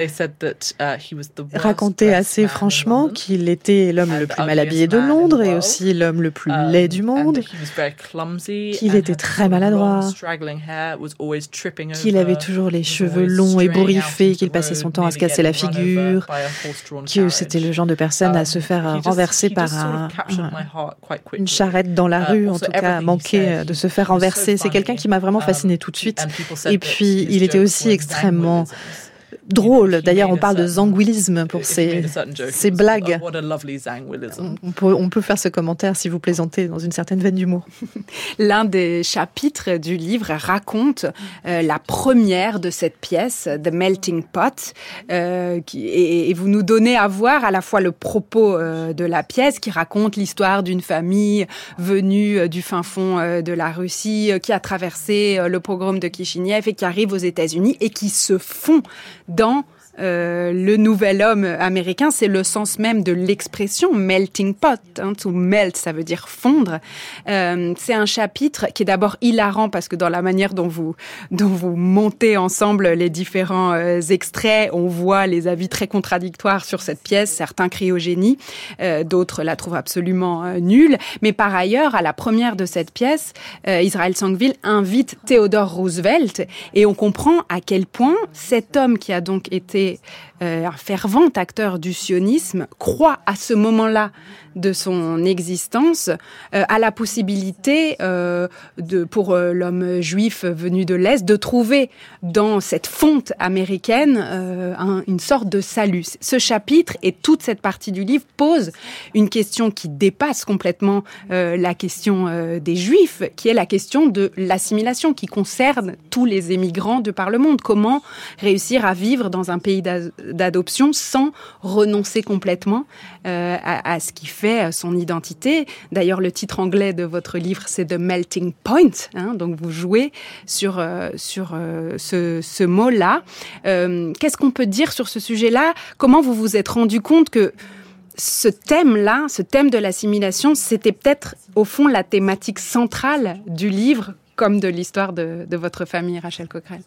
racontaient assez franchement qu'il était l'homme le plus mal habillé de Londres et aussi l'homme le plus laid du monde, qu'il était très maladroit, qu'il avait toujours les cheveux longs et bourriffés, qu'il passait son temps à se casser la figure, que c'était le genre de personne à se faire renverser par un, un, une charrette dans la rue, en tout cas manquer de se faire renverser. C'est quelqu'un qui m'a vraiment fascinée tout de suite. Et puis, il était aussi extrêmement drôle. D'ailleurs, on parle de zangwilisme pour ces, ces blagues. On peut, on peut faire ce commentaire si vous plaisantez dans une certaine veine d'humour. L'un des chapitres du livre raconte euh, la première de cette pièce, The Melting Pot, euh, qui, et, et vous nous donnez à voir à la fois le propos euh, de la pièce qui raconte l'histoire d'une famille venue euh, du fin fond euh, de la Russie, euh, qui a traversé euh, le pogrom de Kishinev et qui arrive aux États-Unis et qui se fond dans euh, le nouvel homme américain. C'est le sens même de l'expression melting pot. Hein, to melt, ça veut dire fondre. Euh, c'est un chapitre qui est d'abord hilarant parce que dans la manière dont vous dont vous montez ensemble les différents euh, extraits, on voit les avis très contradictoires sur cette pièce. Certains crient au génie, euh, d'autres la trouvent absolument euh, nulle. Mais par ailleurs, à la première de cette pièce, euh, Israël Tsangvil invite Theodore Roosevelt et on comprend à quel point cet homme qui a donc été Euh, un fervent acteur du sionisme, croit à ce moment-là de son existence euh, à la possibilité euh, de, pour euh, l'homme juif venu de l'Est de trouver dans cette fonte américaine euh, un, une sorte de salut. Ce chapitre et toute cette partie du livre pose une question qui dépasse complètement euh, la question euh, des Juifs, qui est la question de l'assimilation, qui concerne tous les émigrants de par le monde. Comment réussir à vivre dans un pays pays d'adoption sans renoncer complètement euh, à, à ce qui fait son identité. D'ailleurs, le titre anglais de votre livre, c'est The Melting Point. Hein, donc, vous jouez sur, euh, sur euh, ce, ce mot-là. Euh, qu'est-ce qu'on peut dire sur ce sujet-là ? Comment vous vous êtes rendu compte que ce thème-là, ce thème de l'assimilation, c'était peut-être, au fond, la thématique centrale du livre, comme de l'histoire de, de votre famille, Rachel Cockrell?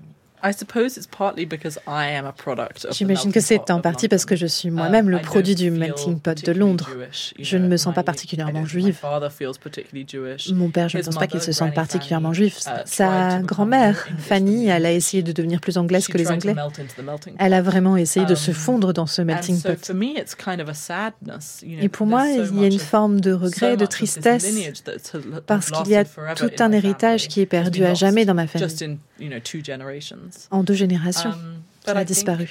J'imagine que c'est en partie parce que je suis moi-même le produit du melting pot de Londres. Je ne me sens pas particulièrement juive. Mon père, je ne pense pas qu'il se sente particulièrement juif. Sa grand-mère, Fanny, elle a essayé de devenir plus anglaise que les Anglais. Elle a vraiment essayé de se fondre dans ce melting pot. Et pour moi, il y a une forme de regret, de tristesse, parce qu'il y a tout un héritage qui est perdu à jamais dans ma famille. En deux générations, qui a disparu.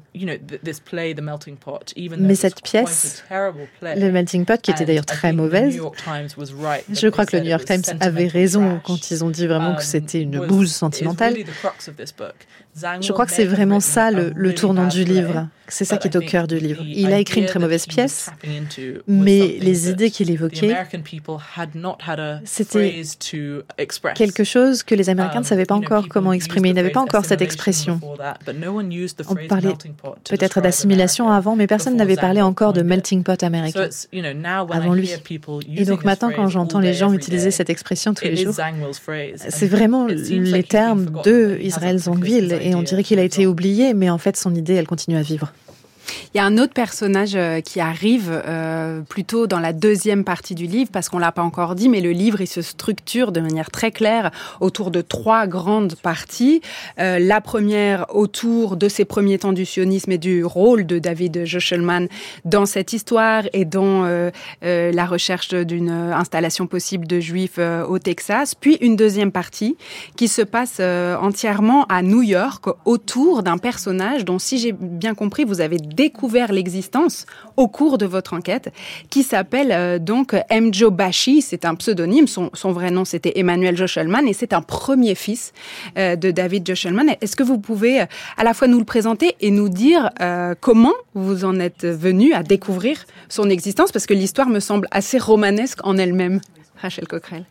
Mais cette pièce, le Melting Pot, qui était d'ailleurs très mauvaise, je crois que le New York Times avait raison quand ils ont dit vraiment que c'était une bouse sentimentale. Je crois que c'est vraiment ça le, le tournant du livre. C'est ça qui est au cœur du livre. Il a écrit une très mauvaise pièce, mais les idées qu'il évoquait, c'était quelque chose que les Américains ne savaient pas encore comment exprimer. Ils n'avaient pas encore cette expression. On parlait peut-être d'assimilation avant, mais personne n'avait parlé encore de melting pot américain avant lui. Et donc maintenant, quand j'entends les gens utiliser cette expression tous les jours, c'est vraiment les termes de Israël Zangwill. Et on dirait qu'il a été oublié, mais en fait, son idée, elle continue à vivre. Il y a un autre personnage qui arrive euh, plutôt dans la deuxième partie du livre, parce qu'on l'a pas encore dit, mais le livre, il se structure de manière très claire autour de trois grandes parties. Euh, la première, autour de ses premiers temps du sionisme et du rôle de David Joshelman dans cette histoire et dans euh, euh, la recherche d'une installation possible de Juifs euh, au Texas. Puis une deuxième partie qui se passe euh, entièrement à New York, autour d'un personnage dont, si j'ai bien compris, vous avez découvert l'existence au cours de votre enquête, qui s'appelle euh, donc Mjo Bashi. C'est un pseudonyme. Son, son vrai nom, c'était Emmanuel Joshelman, et c'est un premier fils euh, de David Joshelman. Est-ce que vous pouvez euh, à la fois nous le présenter et nous dire euh, comment vous en êtes venu à découvrir son existence, parce que l'histoire me semble assez romanesque en elle-même, Rachel Cockrell.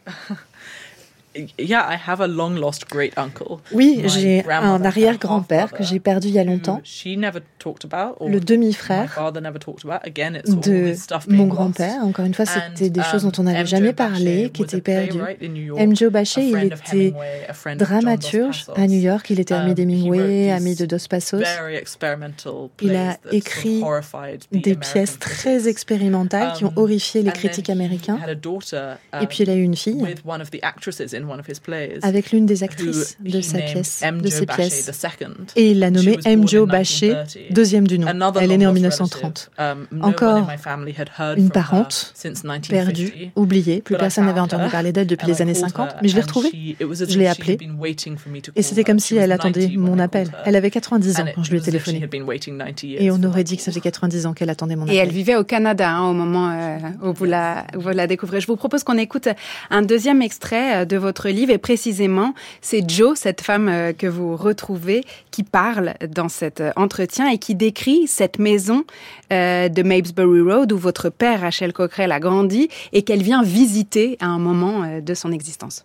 Oui, j'ai un arrière-grand-père que j'ai perdu il y a longtemps, le demi-frère de mon grand-père. Encore une fois, c'était des choses dont on n'avait jamais parlé, qui étaient perdues. Mjo Bashi, il était dramaturge à New York. Il était ami d'Hemingway, ami de Dos Passos. Il a écrit des pièces très expérimentales qui ont horrifié les critiques américains. Et puis il a eu une fille avec l'une des actrices de sa pièce, de ses pièces. Et il l'a nommée Mjo Bashi, deuxième du nom. Elle est née en dix-neuf cent trente. Encore une parente perdue, oubliée. Plus personne n'avait entendu parler d'elle depuis les années cinquante. Mais je l'ai retrouvée, je l'ai appelée. Et c'était comme si elle attendait mon appel. Elle avait quatre-vingt-dix ans quand je lui ai téléphoné. Et on aurait dit que ça faisait quatre-vingt-dix ans qu'elle attendait mon appel. Et elle vivait au Canada hein, au moment euh, où, vous la, où vous la découvrez. Je vous propose qu'on écoute un deuxième extrait de votre livre, et précisément, c'est Jo, cette femme que vous retrouvez, qui parle dans cet entretien et qui décrit cette maison euh, de Mabesbury Road où votre père, Rachel Cockrell, a grandi et qu'elle vient visiter à un moment euh, de son existence.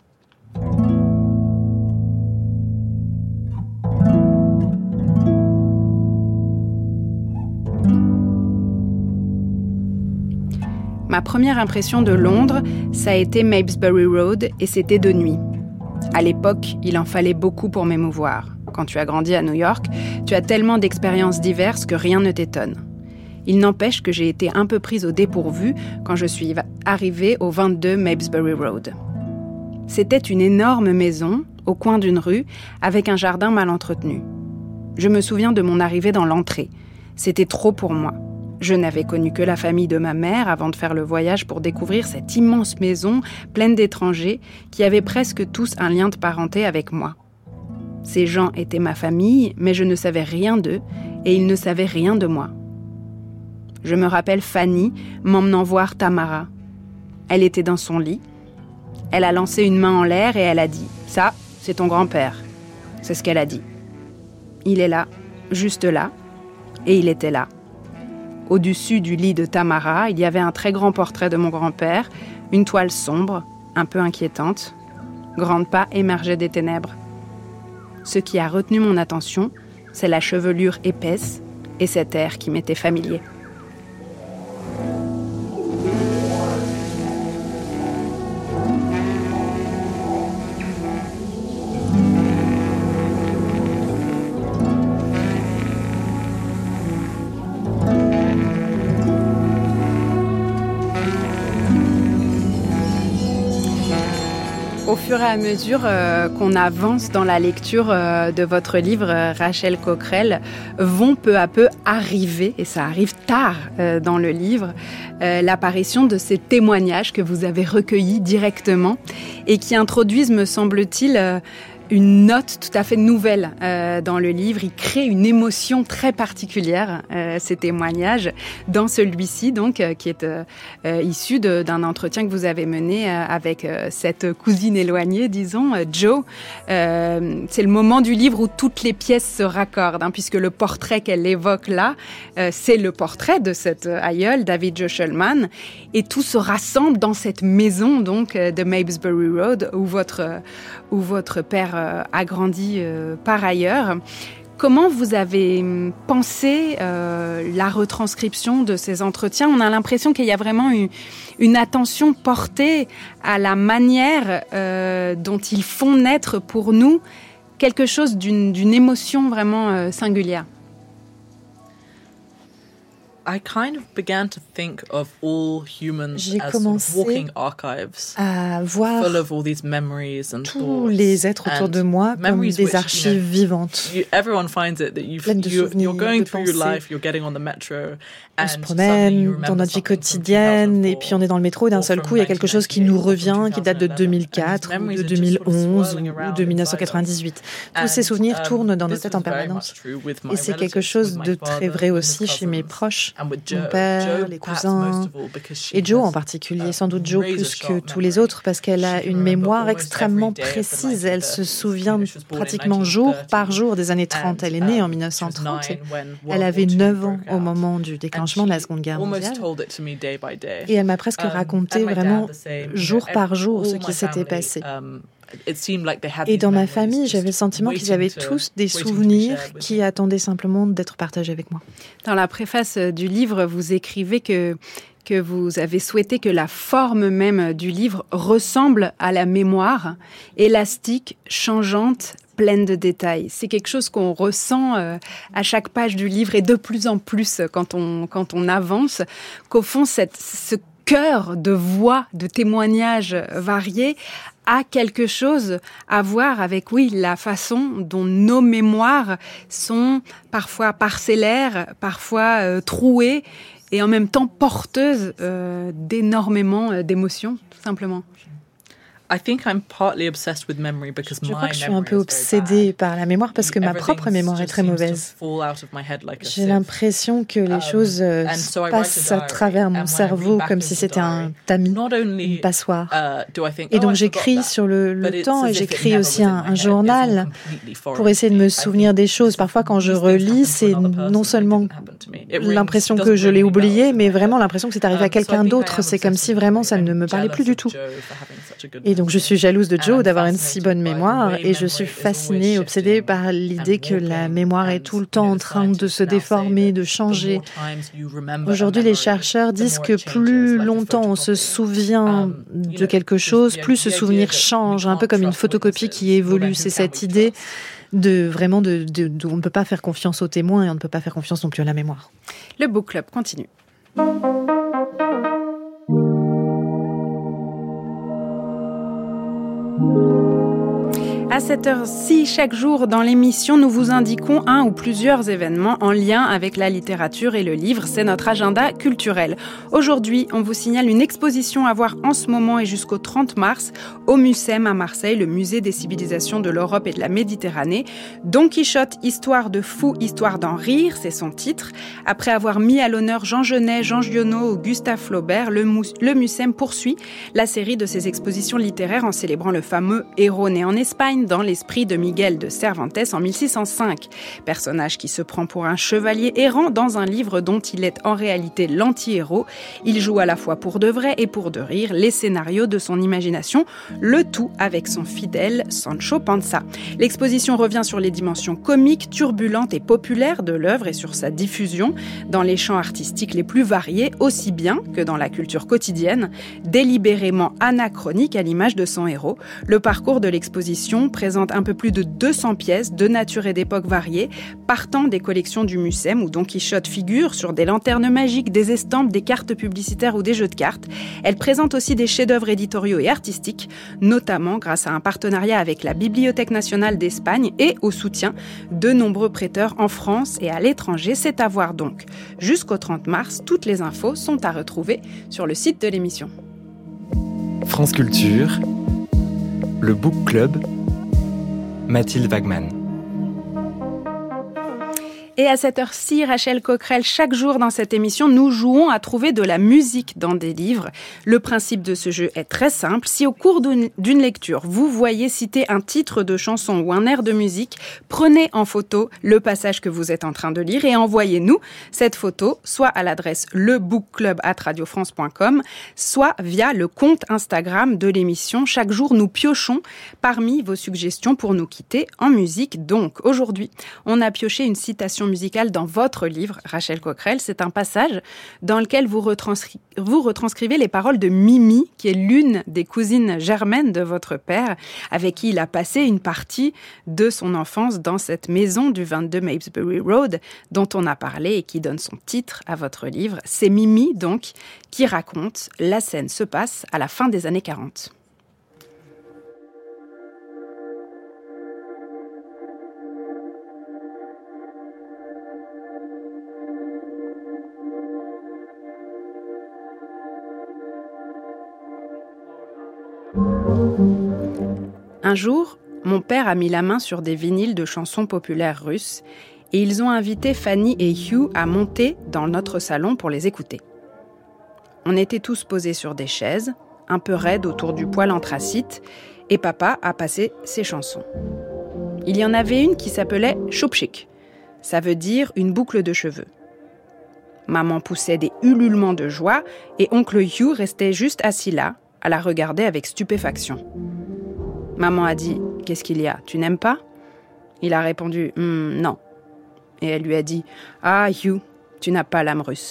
Ma première impression de Londres, ça a été Mabesbury Road, et c'était de nuit. À l'époque, il en fallait beaucoup pour m'émouvoir. Quand tu as grandi à New York, tu as tellement d'expériences diverses que rien ne t'étonne. Il n'empêche que j'ai été un peu prise au dépourvu quand je suis arrivée au vingt-deux Mabesbury Road. C'était une énorme maison, au coin d'une rue, avec un jardin mal entretenu. Je me souviens de mon arrivée dans l'entrée. C'était trop pour moi. Je n'avais connu que la famille de ma mère avant de faire le voyage pour découvrir cette immense maison pleine d'étrangers qui avaient presque tous un lien de parenté avec moi. Ces gens étaient ma famille, mais je ne savais rien d'eux et ils ne savaient rien de moi. Je me rappelle Fanny m'emmenant voir Tamara. Elle était dans son lit. Elle a lancé une main en l'air et elle a dit « Ça, c'est ton grand-père ». C'est ce qu'elle a dit. Il est là, juste là, et il était là. Au-dessus du lit de Tamara, il y avait un très grand portrait de mon grand-père, une toile sombre, un peu inquiétante. Grand'pa émergeait des ténèbres. Ce qui a retenu mon attention, c'est la chevelure épaisse et cet air qui m'était familier. Au fur et à mesure euh, qu'on avance dans la lecture euh, de votre livre, euh, Rachel Coquerel, vont peu à peu arriver, et ça arrive tard euh, dans le livre, euh, l'apparition de ces témoignages que vous avez recueillis directement et qui introduisent, me semble-t-il, euh, une note tout à fait nouvelle euh, dans le livre. Il crée une émotion très particulière, euh, ces témoignages, dans celui-ci, donc, euh, qui est euh, euh, issu de, d'un entretien que vous avez mené euh, avec euh, cette cousine éloignée, disons, euh, Jo. Euh, c'est le moment du livre où toutes les pièces se raccordent, hein, puisque le portrait qu'elle évoque là, euh, c'est le portrait de cet aïeul, David Joe Shulman, et tout se rassemble dans cette maison, donc, euh, de Mabesbury Road, où votre, euh, où votre père euh, a grandi euh, par ailleurs. Comment vous avez pensé euh, la retranscription de ces entretiens ? On a l'impression qu'il y a vraiment une, une attention portée à la manière euh, dont ils font naître pour nous quelque chose d'une, d'une émotion vraiment euh, singulière. I kind of began to think of all humans J'ai as sort of walking archives, à voir full of all these memories and tous thoughts les êtres autour de moi comme which, des archives you know, vivantes. You, everyone finds it that you've, Pleines de you, souvenirs, you're going de through your pensées. life, you're getting on the metro, On and se suddenly you promène remember dans notre vie something from quotidienne et two thousand four, puis on est dans le métro et d'un seul coup il y a quelque chose qui nous revient, qui date de deux mille quatre ou de deux mille onze ou de dix-neuf cent quatre-vingt-dix-huit. Tous ces souvenirs tournent dans nos têtes en permanence. Et c'est quelque chose de très vrai aussi chez mes proches, mon père, les cousins, et Jo en particulier, sans doute Jo plus que tous les autres parce qu'elle a une mémoire extrêmement précise. Elle se souvient pratiquement jour par jour des années trente. Elle est née en dix-neuf cent trente et elle avait neuf ans au moment du déclenchement de la Seconde Guerre mondiale. Et elle m'a presque raconté vraiment jour par jour ce qui s'était passé. Et dans ma famille, j'avais le sentiment qu'ils avaient tous des souvenirs qui attendaient simplement d'être partagés avec moi. Dans la préface du livre, vous écrivez que, que vous avez souhaité que la forme même du livre ressemble à la mémoire, élastique, changeante, pleine de détails. C'est quelque chose qu'on ressent euh, à chaque page du livre et de plus en plus quand on, quand on avance, qu'au fond, cette, ce cœur de voix, de témoignages variés a quelque chose à voir avec, oui, la façon dont nos mémoires sont parfois parcellaires, parfois euh, trouées et en même temps porteuses euh, d'énormément euh, d'émotions, tout simplement. I think I'm partly obsessed with memory because Je my crois que je suis un peu obsédée par la mémoire parce que ma propre mémoire est très mauvaise. J'ai l'impression que les choses euh, passent à travers mon cerveau comme si c'était un tamis, une passoire. Et donc j'écris sur le, le temps et j'écris aussi un, un journal pour essayer de me souvenir des choses. Parfois quand je relis, c'est non seulement l'impression que je l'ai oublié, mais vraiment l'impression que c'est arrivé à quelqu'un d'autre. C'est comme si vraiment ça ne me parlait plus du tout. Et donc je suis jalouse de Jo d'avoir une si bonne mémoire et je suis fascinée, obsédée par l'idée que la mémoire est tout le temps en train de se déformer, de changer. Aujourd'hui, les chercheurs disent que plus longtemps on se souvient de quelque chose, plus ce souvenir change, un peu comme une photocopie qui évolue. C'est cette idée de vraiment de, de, de on ne peut pas faire confiance aux témoins et on ne peut pas faire confiance non plus à la mémoire. Le Book Club continue. À cette heure-ci, chaque jour dans l'émission, nous vous indiquons un ou plusieurs événements en lien avec la littérature et le livre. C'est notre agenda culturel. Aujourd'hui, on vous signale une exposition à voir en ce moment et jusqu'au trente mars au Mucem à Marseille, le musée des civilisations de l'Europe et de la Méditerranée. Don Quichotte, histoire de fou, histoire d'en rire, c'est son titre. Après avoir mis à l'honneur Jean Genet, Jean Giono ou Gustave Flaubert, le, Mous- le Mucem poursuit la série de ses expositions littéraires en célébrant le fameux héros né en Espagne, dans l'esprit de Miguel de Cervantes en mille six cent cinq. Personnage qui se prend pour un chevalier errant dans un livre dont il est en réalité l'anti-héros. Il joue à la fois pour de vrai et pour de rire les scénarios de son imagination, le tout avec son fidèle Sancho Panza. L'exposition revient sur les dimensions comiques, turbulentes et populaires de l'œuvre et sur sa diffusion dans les champs artistiques les plus variés, aussi bien que dans la culture quotidienne, délibérément anachronique à l'image de son héros. Le parcours de l'exposition présente un peu plus de deux cents pièces de nature et d'époque variées, partant des collections du Mucem où Don Quichotte figure sur des lanternes magiques, des estampes, des cartes publicitaires ou des jeux de cartes. Elle présente aussi des chefs-d'œuvre éditoriaux et artistiques, notamment grâce à un partenariat avec la Bibliothèque nationale d'Espagne et au soutien de nombreux prêteurs en France et à l'étranger. C'est à voir donc jusqu'au trente mars. Toutes les infos sont à retrouver sur le site de l'émission. France Culture, le Book Club, Mathilde Wagman. Et à cette heure-ci, Rachel Coquerel, chaque jour dans cette émission, nous jouons à trouver de la musique dans des livres. Le principe de ce jeu est très simple. Si au cours d'une lecture, vous voyez citer un titre de chanson ou un air de musique, prenez en photo le passage que vous êtes en train de lire et envoyez-nous cette photo, soit à l'adresse lebookclub arobase radio france point com, soit via le compte Instagram de l'émission. Chaque jour, nous piochons parmi vos suggestions pour nous quitter en musique. Donc, aujourd'hui, on a pioché une citation musicale dans votre livre, Rachel Coquerel. C'est un passage dans lequel vous, retranscri- vous retranscrivez les paroles de Mimi, qui est l'une des cousines germaines de votre père, avec qui il a passé une partie de son enfance dans cette maison du vingt-deux Mabesbury Road, dont on a parlé et qui donne son titre à votre livre. C'est Mimi, donc, qui raconte. La scène se passe à la fin des années quarante. Un jour, mon père a mis la main sur des vinyles de chansons populaires russes et ils ont invité Fanny et Hugh à monter dans notre salon pour les écouter. On était tous posés sur des chaises, un peu raides autour du poêle anthracite, et papa a passé ses chansons. Il y en avait une qui s'appelait Choupchik. Ça veut dire une boucle de cheveux. Maman poussait des ululements de joie et oncle Hugh restait juste assis là, à la regarder avec stupéfaction. Maman a dit « Qu'est-ce qu'il y a ? Tu n'aimes pas ?» Il a répondu hm, « Non ». Et elle lui a dit « Ah, Hugh, tu n'as pas l'âme russe. »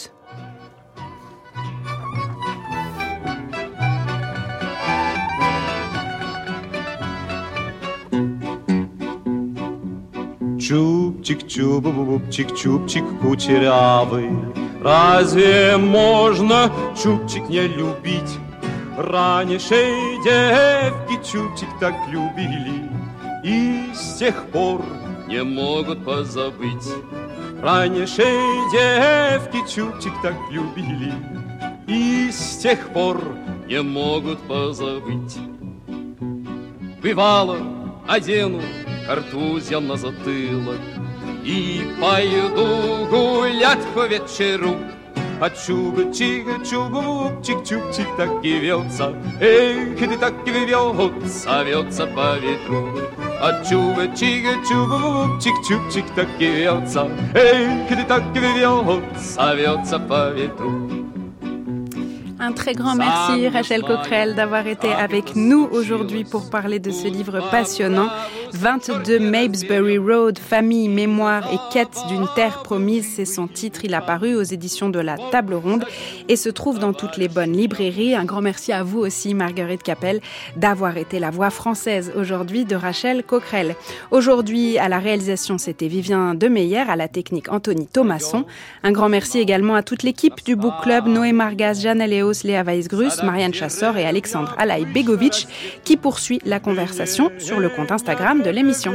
Чубчик-чуб-чик, чубчик кучерявый, разве можно чубчик не любить? Раньше девки чубчик так любили и с тех пор не могут позабыть. Раньше девки чубчик так любили и с тех пор не могут позабыть. Бывало, одену картузя на затылок и пойду гулять по вечеру. А чубчик-чубчик-чубчик так и вьется, эх, ты так и вьется, вьется по ветру. А чубчик-чубчик-чубчик так и вьется, эх, ты так и вьется, вьется по ветру. Un très grand merci, Rachel Coquerel, d'avoir été avec nous aujourd'hui pour parler de ce livre passionnant. vingt-deux Mabesbury Road, famille, mémoire et quête d'une terre promise, c'est son titre. Il a paru aux éditions de la Table Ronde et se trouve dans toutes les bonnes librairies. Un grand merci à vous aussi, Marguerite Capel, d'avoir été la voix française aujourd'hui de Rachel Coquerel. Aujourd'hui, à la réalisation, c'était Vivien Demeyer, à la technique Anthony Thomasson. Un grand merci également à toute l'équipe du Book Club, Noé Margas, Jeanne Léos, Léa Weisgrus, Marianne Chassor et Alexandre Alaï-Begovic qui poursuit la conversation sur le compte Instagram de l'émission.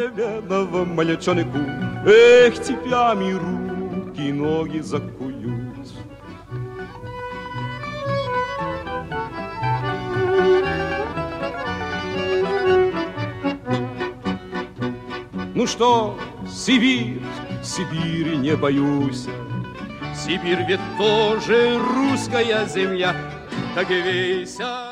Ну что, Сибирь, Сибири не боюсь. Сибирь ведь тоже русская земля, так и вейся.